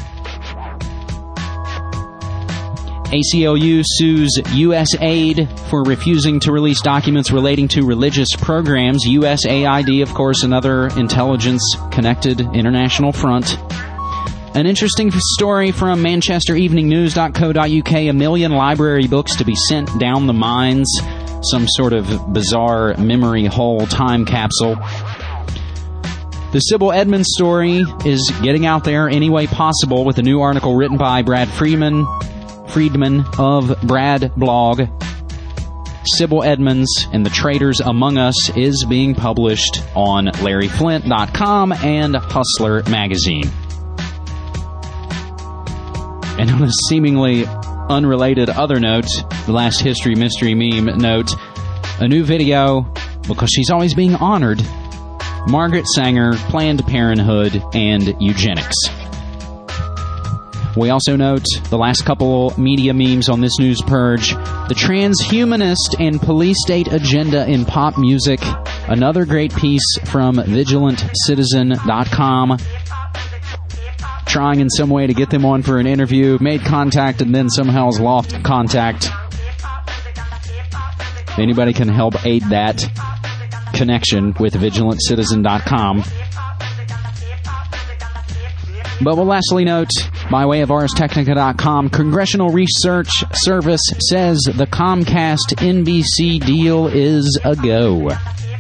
A C L U sues U S Aid for refusing to release documents relating to religious programs. U S A I D, of course, another intelligence-connected international front. An interesting story from Manchester Evening News dot co dot uk. A million library books to be sent down the mines. Some sort of bizarre memory hole time capsule. The Sybil Edmonds story is getting out there any way possible with a new article written by Brad Friedman, Friedman of Brad Blog. Sybil Edmonds and the Traitors Among Us is being published on Larry Flint dot com and Hustler magazine. And on a seemingly unrelated other note, the last history mystery meme note, a new video, because she's always being honored, Margaret Sanger, Planned Parenthood, and eugenics. We also note the last couple media memes on this news purge, the transhumanist and police state agenda in pop music, another great piece from vigilant citizen dot com. Trying in some way to get them on for an interview, made contact, and then somehow has lost contact. If anybody can help aid that connection with vigilant citizen dot com. But we'll lastly note, by way of ars technica dot com, Congressional Research Service says the Comcast N B C deal is a go.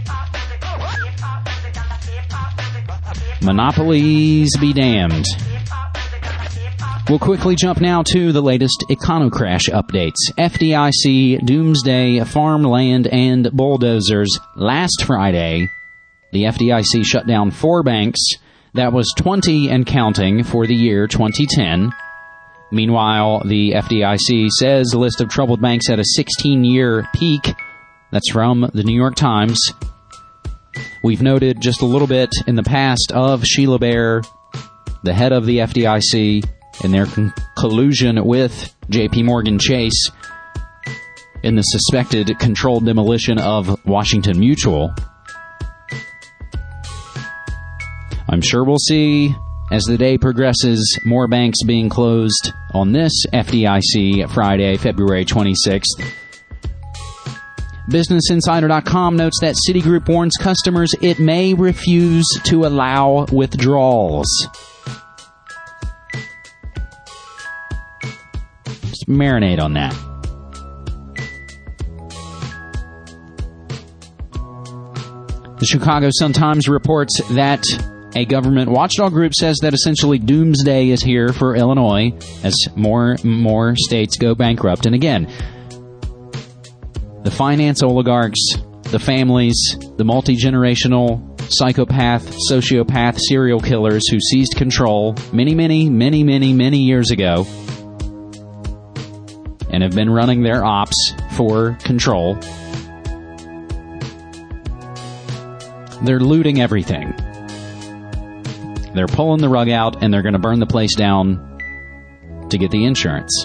Monopolies be damned. We'll quickly jump now to the latest EconoCrash updates. F D I C, doomsday, farmland, and bulldozers. Last Friday, the F D I C shut down four banks. That was twenty and counting for the year twenty ten. Meanwhile, the F D I C says the list of troubled banks at a sixteen-year peak. That's from the New York Times. We've noted just a little bit in the past of Sheila Bair, the head of the F D I C, and their con- collusion with J P Morgan Chase. in the suspected controlled demolition of Washington Mutual. I'm sure we'll see, as the day progresses, more banks being closed on this F D I C Friday, February twenty-sixth. Business Insider dot com notes that Citigroup warns customers it may refuse to allow withdrawals. Just marinate on that. The Chicago Sun-Times reports that a government watchdog group says that essentially doomsday is here for Illinois as more and more states go bankrupt. And again, the finance oligarchs, the families, the multi-generational psychopath, sociopath, serial killers who seized control many, many, many, many, many years ago and have been running their ops for control. They're looting everything. They're pulling the rug out, and they're going to burn the place down to get the insurance.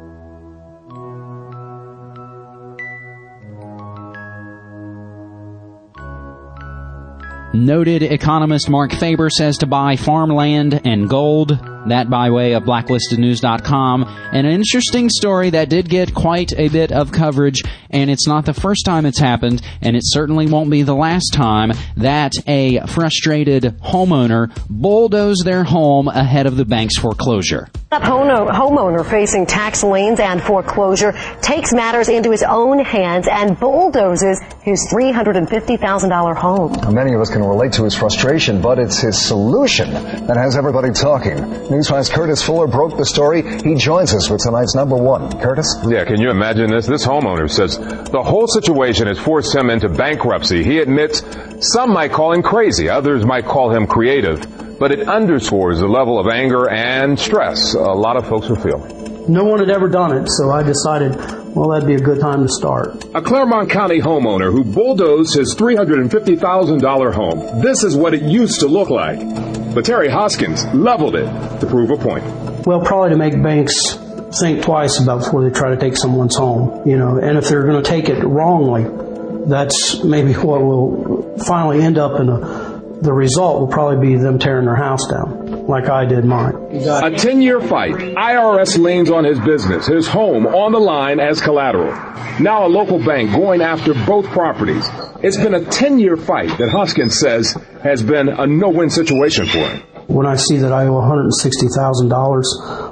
Noted economist Mark Faber says to buy farmland and gold. That by way of blacklisted news dot com. And an interesting story that did get quite a bit of coverage, and it's not the first time it's happened, and it certainly won't be the last time, that a frustrated homeowner bulldozed their home ahead of the bank's foreclosure. A homeowner facing tax liens and foreclosure takes matters into his own hands and bulldozes his three hundred fifty thousand dollars home. Many of us can relate to his frustration, but it's his solution that has everybody talking. Newsfile's Curtis Fuller broke the story. He joins us with tonight's number one. Curtis? Yeah, can you imagine this? This homeowner says the whole situation has forced him into bankruptcy. He admits some might call him crazy, others might call him creative, but it underscores the level of anger and stress a lot of folks are feeling. No one had ever done it, so I decided, well, that'd be a good time to start. A Claremont County homeowner who bulldozed his three hundred fifty thousand dollars home. This is what it used to look like. But Terry Hoskins leveled it to prove a point. Well, probably to make banks think twice about before they try to take someone's home, you know, and if they're going to take it wrongly, that's maybe what will finally end up in a, the result will probably be them tearing their house down, like I did mine. A ten-year fight. I R S liens on his business, his home on the line as collateral. Now a local bank going after both properties. It's been a ten-year fight that Hoskins says has been a no-win situation for him. When I see that I owe one hundred sixty thousand dollars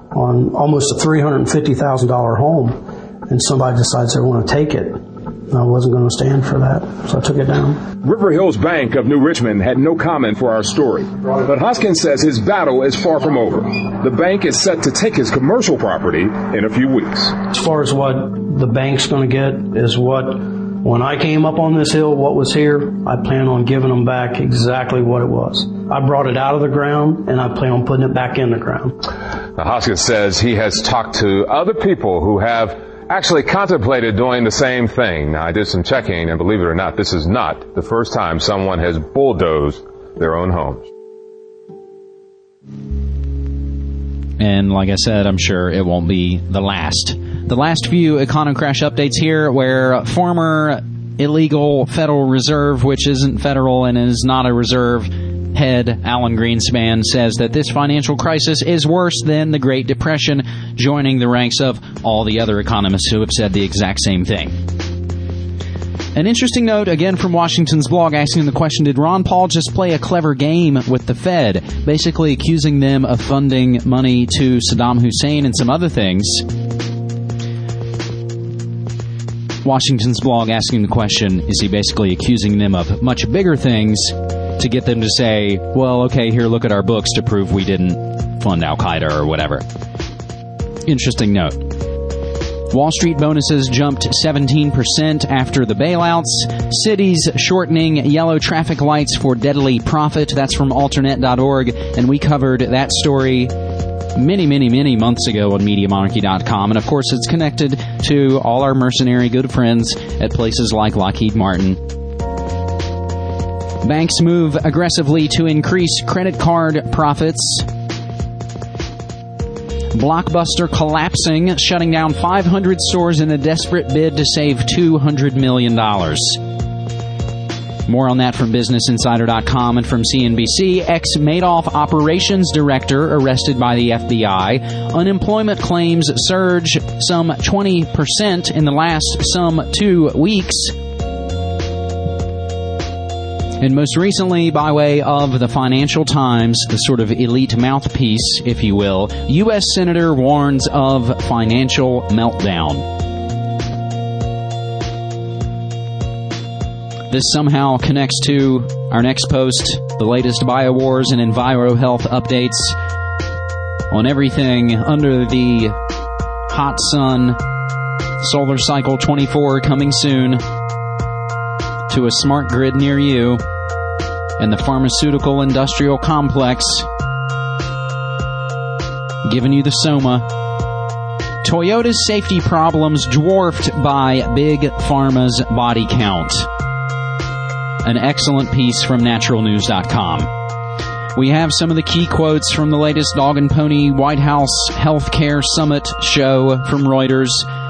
on almost a three hundred fifty thousand dollars home, and somebody decides they want to take it, I wasn't going to stand for that, so I took it down. River Hills Bank of New Richmond had no comment for our story, but Hoskins says his battle is far from over. The bank is set to take his commercial property in a few weeks. As far as what the bank's going to get is what, when I came up on this hill, what was here, I plan on giving them back exactly what it was. I brought it out of the ground, and I plan on putting it back in the ground. Now, Hoskins says he has talked to other people who have actually contemplated doing the same thing. Now, I did some checking, and believe it or not, this is not the first time someone has bulldozed their own homes. And like I said, I'm sure it won't be the last. The last few Econo Crash updates here, where former illegal Federal Reserve, which isn't federal and is not a reserve, head Alan Greenspan says that this financial crisis is worse than the Great Depression, joining the ranks of all the other economists who have said the exact same thing. An interesting note, again from Washington's blog, asking the question, did Ron Paul just play a clever game with the Fed, basically accusing them of funding money to Saddam Hussein and some other things? Washington's blog asking the question, is he basically accusing them of much bigger things to get them to say, well, okay, here, look at our books to prove we didn't fund Al-Qaeda or whatever. Interesting note. Wall Street bonuses jumped seventeen percent after the bailouts. Cities shortening yellow traffic lights for deadly profit. That's from alternate dot org, and we covered that story many, many, many months ago on Media Monarchy dot com. And, of course, it's connected to all our mercenary good friends at places like Lockheed Martin. Banks move aggressively to increase credit card profits. Blockbuster collapsing, shutting down five hundred stores in a desperate bid to save two hundred million dollars. More on that from Business Insider dot com and from C N B C. Ex-Madoff operations director arrested by the F B I. Unemployment claims surge some twenty percent in the last some two weeks. And most recently, by way of the Financial Times, the sort of elite mouthpiece, if you will, U S Senator warns of financial meltdown. This somehow connects to our next post, the latest BioWars and EnviroHealth updates on everything under the hot sun. Solar Cycle twenty-four coming soon to a smart grid near you, and the pharmaceutical industrial complex giving you the Soma. Toyota's safety problems dwarfed by Big Pharma's body count. An excellent piece from natural news dot com. We have some of the key quotes from the latest Dog and Pony White House Healthcare Summit show from Reuters.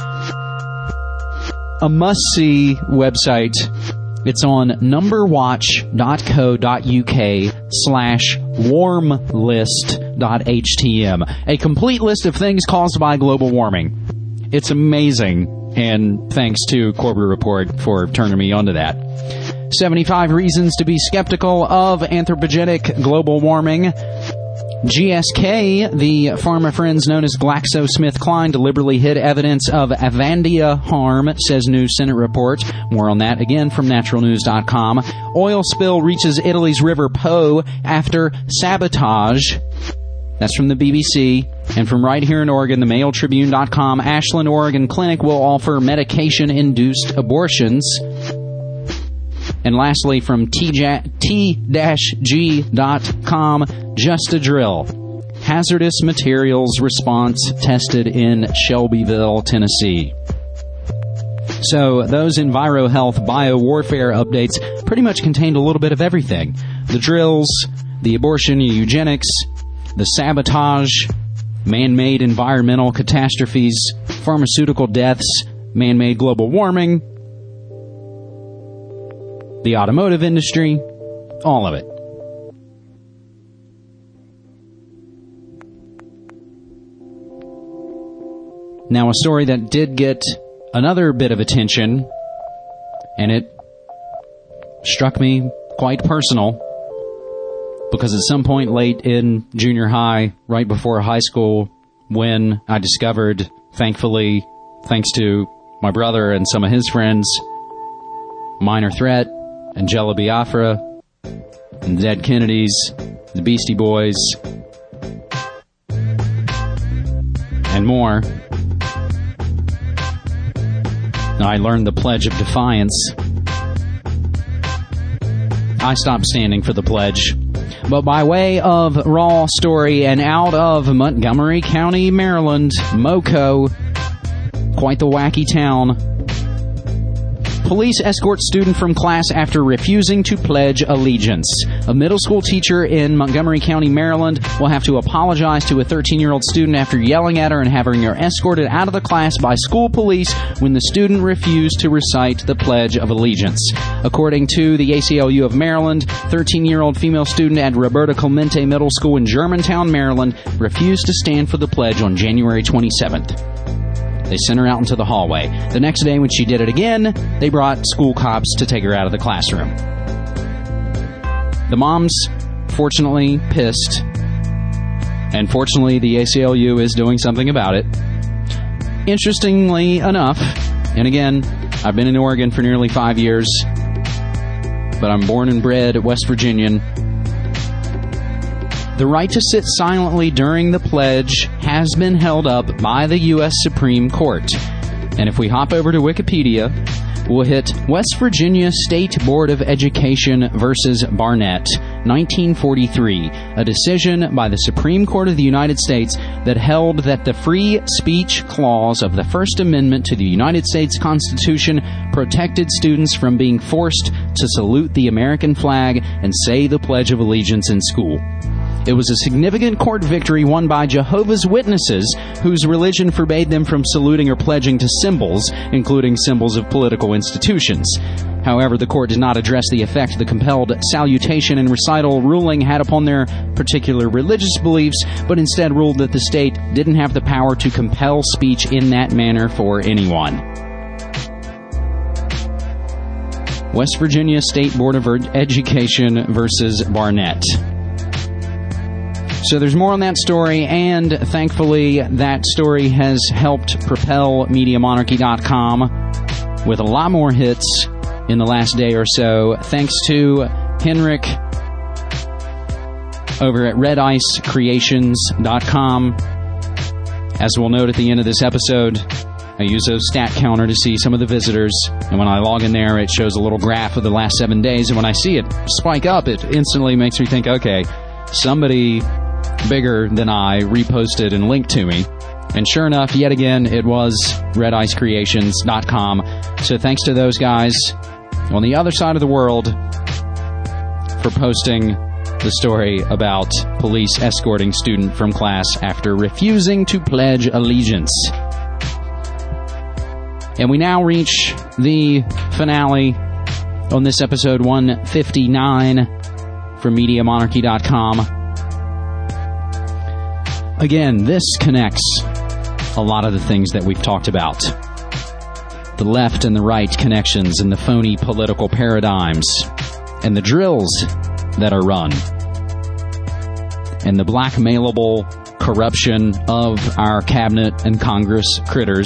A must-see website. It's on numberwatch dot co dot uk slash warmlist dot h t m. A complete list of things caused by global warming. It's amazing, and thanks to Corbett Report for turning me onto that. seventy-five reasons to be skeptical of anthropogenic global warming. G S K, the pharma friends known as GlaxoSmithKline, deliberately hid evidence of Avandia harm, says new Senate report. More on that again from natural news dot com. Oil spill reaches Italy's River Po after sabotage. That's from the B B C. And from right here in Oregon, the Mail Tribune dot com, Ashland, Oregon Clinic will offer medication-induced abortions. And lastly, from T G dot com, Just a Drill. Hazardous materials response tested in Shelbyville, Tennessee. So those EnviroHealth biowarfare updates pretty much contained a little bit of everything. The drills, the abortion, eugenics, the sabotage, man-made environmental catastrophes, pharmaceutical deaths, man-made global warming, the automotive industry, all of it. Now, a story that did get another bit of attention, and it struck me quite personal, because at some point late in junior high, right before high school, when I discovered, thankfully, thanks to my brother and some of his friends, Minor Threat, Angela Biafra, and the Dead Kennedys, the Beastie Boys, and more. I learned the Pledge of Defiance. I stopped standing for the pledge. But by way of raw story and out of Montgomery County, Maryland, MoCo, quite the wacky town. Police escort student from class after refusing to pledge allegiance. A middle school teacher in Montgomery County, Maryland will have to apologize to a thirteen-year-old student after yelling at her and having her escorted out of the class by school police when the student refused to recite the Pledge of Allegiance. According to the A C L U of Maryland, thirteen-year-old female student at Roberta Clemente Middle School in Germantown, Maryland, refused to stand for the pledge on January twenty-seventh. They sent her out into the hallway. The next day, when she did it again, they brought school cops to take her out of the classroom. The mom's, fortunately, pissed. And fortunately, the A C L U is doing something about it. Interestingly enough, and again, I've been in Oregon for nearly five years, but I'm born and bred West Virginian. The right to sit silently during the pledge has been held up by the U S Supreme Court. And if we hop over to Wikipedia, we'll hit West Virginia State Board of Education versus Barnett, nineteen forty-three, a decision by the Supreme Court of the United States that held that the free speech clause of the First Amendment to the United States Constitution protected students from being forced to salute the American flag and say the Pledge of Allegiance in school. It was a significant court victory won by Jehovah's Witnesses, whose religion forbade them from saluting or pledging to symbols, including symbols of political institutions. However, the court did not address the effect the compelled salutation and recital ruling had upon their particular religious beliefs, but instead ruled that the state didn't have the power to compel speech in that manner for anyone. West Virginia State Board of Education versus Barnett. So there's more on that story, and thankfully that story has helped propel Media Monarchy dot com with a lot more hits in the last day or so, thanks to Henrik over at red ice creations dot com. As we'll note at the end of this episode, I use a stat counter to see some of the visitors, and when I log in there, it shows a little graph of the last seven days, and when I see it spike up, it instantly makes me think, okay, somebody bigger than I reposted and linked to me. And sure enough, yet again, it was red ice creations dot com. So thanks to those guys on the other side of the world for posting the story about police escorting student from class after refusing to pledge allegiance. And we now reach the finale on this episode one fifty-nine from Media Monarchy dot com. Again, this connects a lot of the things that we've talked about. The left and the right connections and the phony political paradigms and the drills that are run and the blackmailable corruption of our cabinet and Congress critters.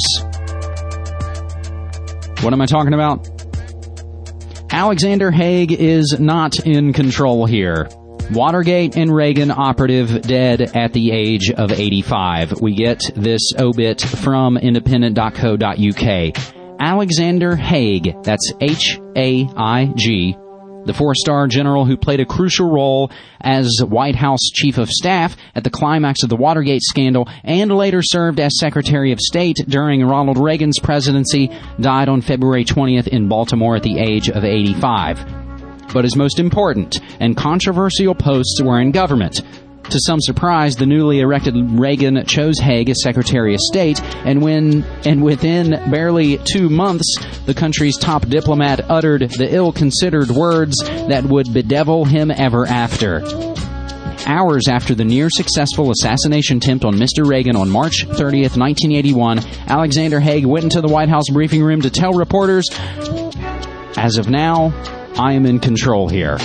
What am I talking about? Alexander Haig is not in control here. Watergate and Reagan operative dead at the age of eighty-five. We get this obit from independent dot co dot U K. Alexander Haig, that's H A I G, the four-star general who played a crucial role as White House Chief of Staff at the climax of the Watergate scandal and later served as Secretary of State during Ronald Reagan's presidency, died on February twentieth in Baltimore at the age of eighty-five. But his most important and controversial posts were in government. To some surprise, the newly elected Reagan chose Haig as Secretary of State, and when and within barely two months, the country's top diplomat uttered the ill-considered words that would bedevil him ever after. Hours after the near-successful assassination attempt on Mister Reagan on March thirtieth, nineteen eighty-one, Alexander Haig went into the White House briefing room to tell reporters, "As of now, I am in control here."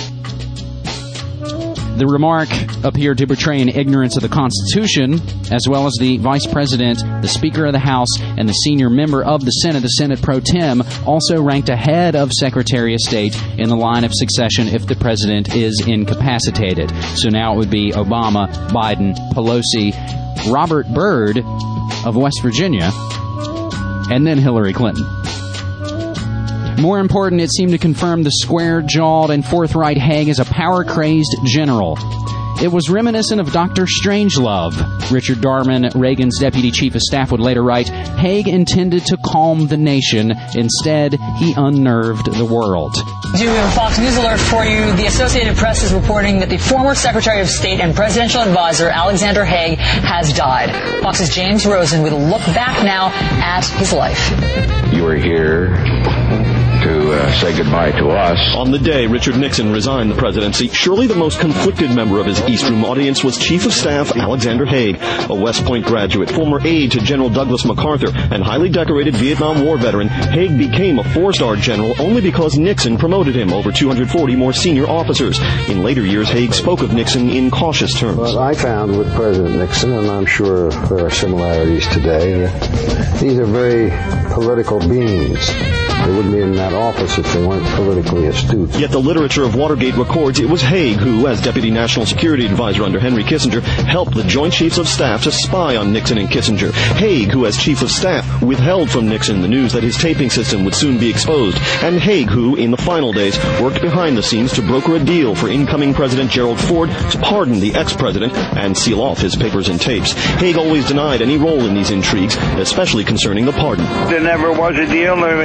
The remark appeared to betray an ignorance of the Constitution, as well as the Vice President, the Speaker of the House, and the senior member of the Senate, the Senate Pro Tem, also ranked ahead of Secretary of State in the line of succession if the President is incapacitated. So now it would be Obama, Biden, Pelosi, Robert Byrd of West Virginia, and then Hillary Clinton. More important, it seemed to confirm the square-jawed and forthright Haig as a power-crazed general. It was reminiscent of Doctor Strangelove. Richard Darman, Reagan's deputy chief of staff, would later write, Haig intended to calm the nation. Instead, he unnerved the world. Do we have a Fox News alert for you? The Associated Press is reporting that the former Secretary of State and presidential advisor, Alexander Haig, has died. Fox's James Rosen with a look back now at his life. You are here to uh, say goodbye to us. On the day Richard Nixon resigned the presidency, surely the most conflicted member of his East Room audience was Chief of Staff Alexander Haig, a West Point graduate, former aide to General Douglas MacArthur, and highly decorated Vietnam War veteran. Haig became a four-star general only because Nixon promoted him over two hundred forty more senior officers. In later years, Haig spoke of Nixon in cautious terms. Well, I found with President Nixon, and I'm sure there are similarities today, uh, these are very political beings. They wouldn't be in that office if they weren't politically astute. Yet the literature of Watergate records it was Haig who, as Deputy National Security Advisor under Henry Kissinger, helped the Joint Chiefs of Staff to spy on Nixon and Kissinger. Haig, who as Chief of Staff, withheld from Nixon the news that his taping system would soon be exposed. And Haig, who, in the final days, worked behind the scenes to broker a deal for incoming President Gerald Ford to pardon the ex-president and seal off his papers and tapes. Haig always denied any role in these intrigues, especially concerning the pardon. There never was a deal. There was never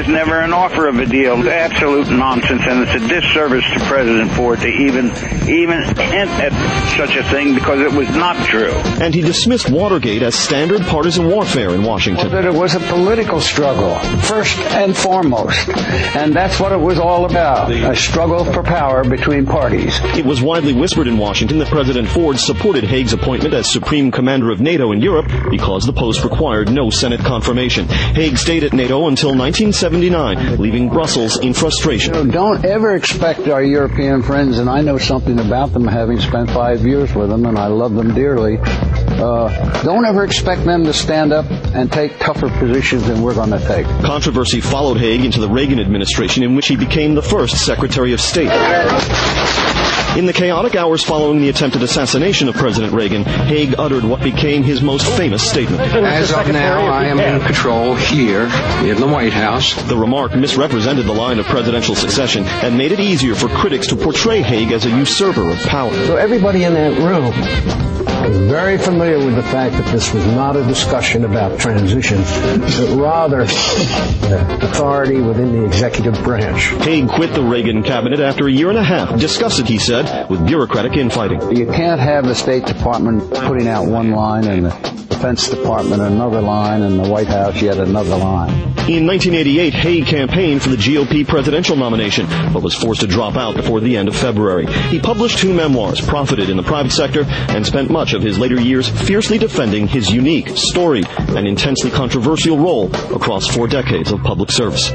an offer of a deal is absolute nonsense, and it's a disservice to President Ford to even even hint at such a thing, because it was not true. And he dismissed Watergate as standard partisan warfare in Washington. Well, that it was a political struggle, first and foremost. And that's what it was all about, a struggle for power between parties. It was widely whispered in Washington that President Ford supported Haig's appointment as Supreme Commander of NATO in Europe because the post required no Senate confirmation. Haig stayed at NATO until nineteen seventy-nine, leaving Brussels in frustration. You know, don't ever expect our European friends, and I know something about them having spent five years with them, and I love them dearly, uh, don't ever expect them to stand up and take tougher positions than we're going to take. Controversy followed Haig into the Reagan administration, in which he became the first Secretary of State. In the chaotic hours following the attempted assassination of President Reagan, Haig uttered what became his most famous statement. As of now, I am in control here in the White House. The remark misrepresented the line of presidential succession and made it easier for critics to portray Haig as a usurper of power. So everybody in that room is very familiar with the fact that this was not a discussion about transition, but rather uh, authority within the executive branch. Haig quit the Reagan cabinet after a year and a half, disgusted, he said, with bureaucratic infighting. You can't have the State Department putting out one line and the Defense Department another line and the White House yet another line. In nineteen eighty-eight, Haig campaigned for the G O P presidential nomination, but was forced to drop out before the end of February. He published two memoirs, profited in the private sector, and spent much of his later years fiercely defending his unique, storied, and intensely controversial role across four decades of public service.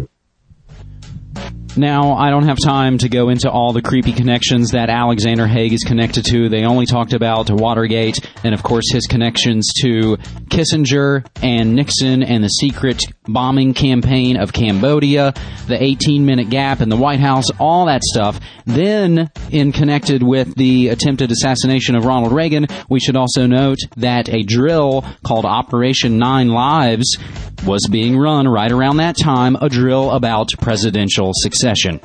Now, I don't have time to go into all the creepy connections that Alexander Haig is connected to. They only talked about Watergate and, of course, his connections to Kissinger and Nixon and the secret bombing campaign of Cambodia, the eighteen-minute gap in the White House, all that stuff. Then, in connected with the attempted assassination of Ronald Reagan, we should also note that a drill called Operation Nine Lives was being run right around that time, a drill about presidential succession.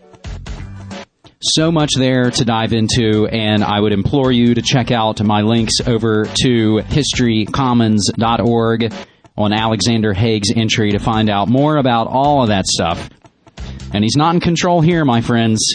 So much there to dive into, and I would implore you to check out my links over to history commons dot org on Alexander Haig's entry to find out more about all of that stuff. And he's not in control here, my friends.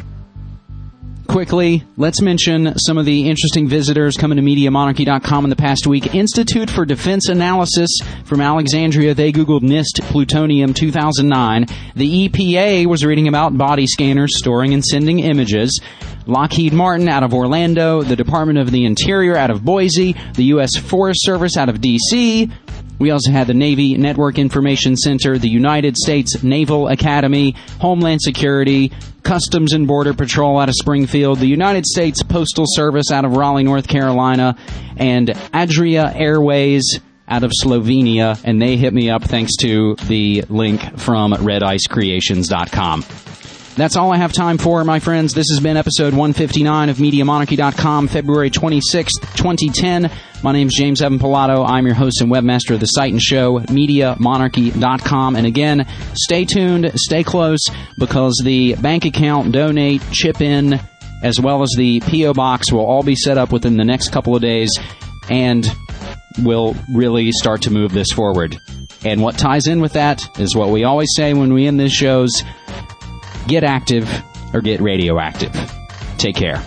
Quickly, let's mention some of the interesting visitors coming to Media Monarchy dot com in the past week. Institute for Defense Analysis from Alexandria. They Googled NIST plutonium two thousand nine. The E P A was reading about body scanners storing and sending images. Lockheed Martin out of Orlando. The Department of the Interior out of Boise. The U S Forest Service out of D C We also had the Navy Network Information Center, the United States Naval Academy, Homeland Security, Customs and Border Patrol out of Springfield, the United States Postal Service out of Raleigh, North Carolina, and Adria Airways out of Slovenia. And they hit me up thanks to the link from red ice creations dot com. That's all I have time for, my friends. This has been episode one fifty-nine of Media Monarchy dot com, February twenty-sixth, twenty ten. My name's James Evan Pilato. I'm your host and webmaster of the site and show, Media Monarchy dot com. And again, stay tuned, stay close, because the bank account, donate, chip in, as well as the P O box will all be set up within the next couple of days, and we'll really start to move this forward. And what ties in with that is what we always say when we end these shows: get active or get radioactive. Take care.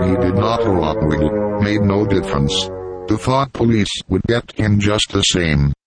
The thought police would get him just the same.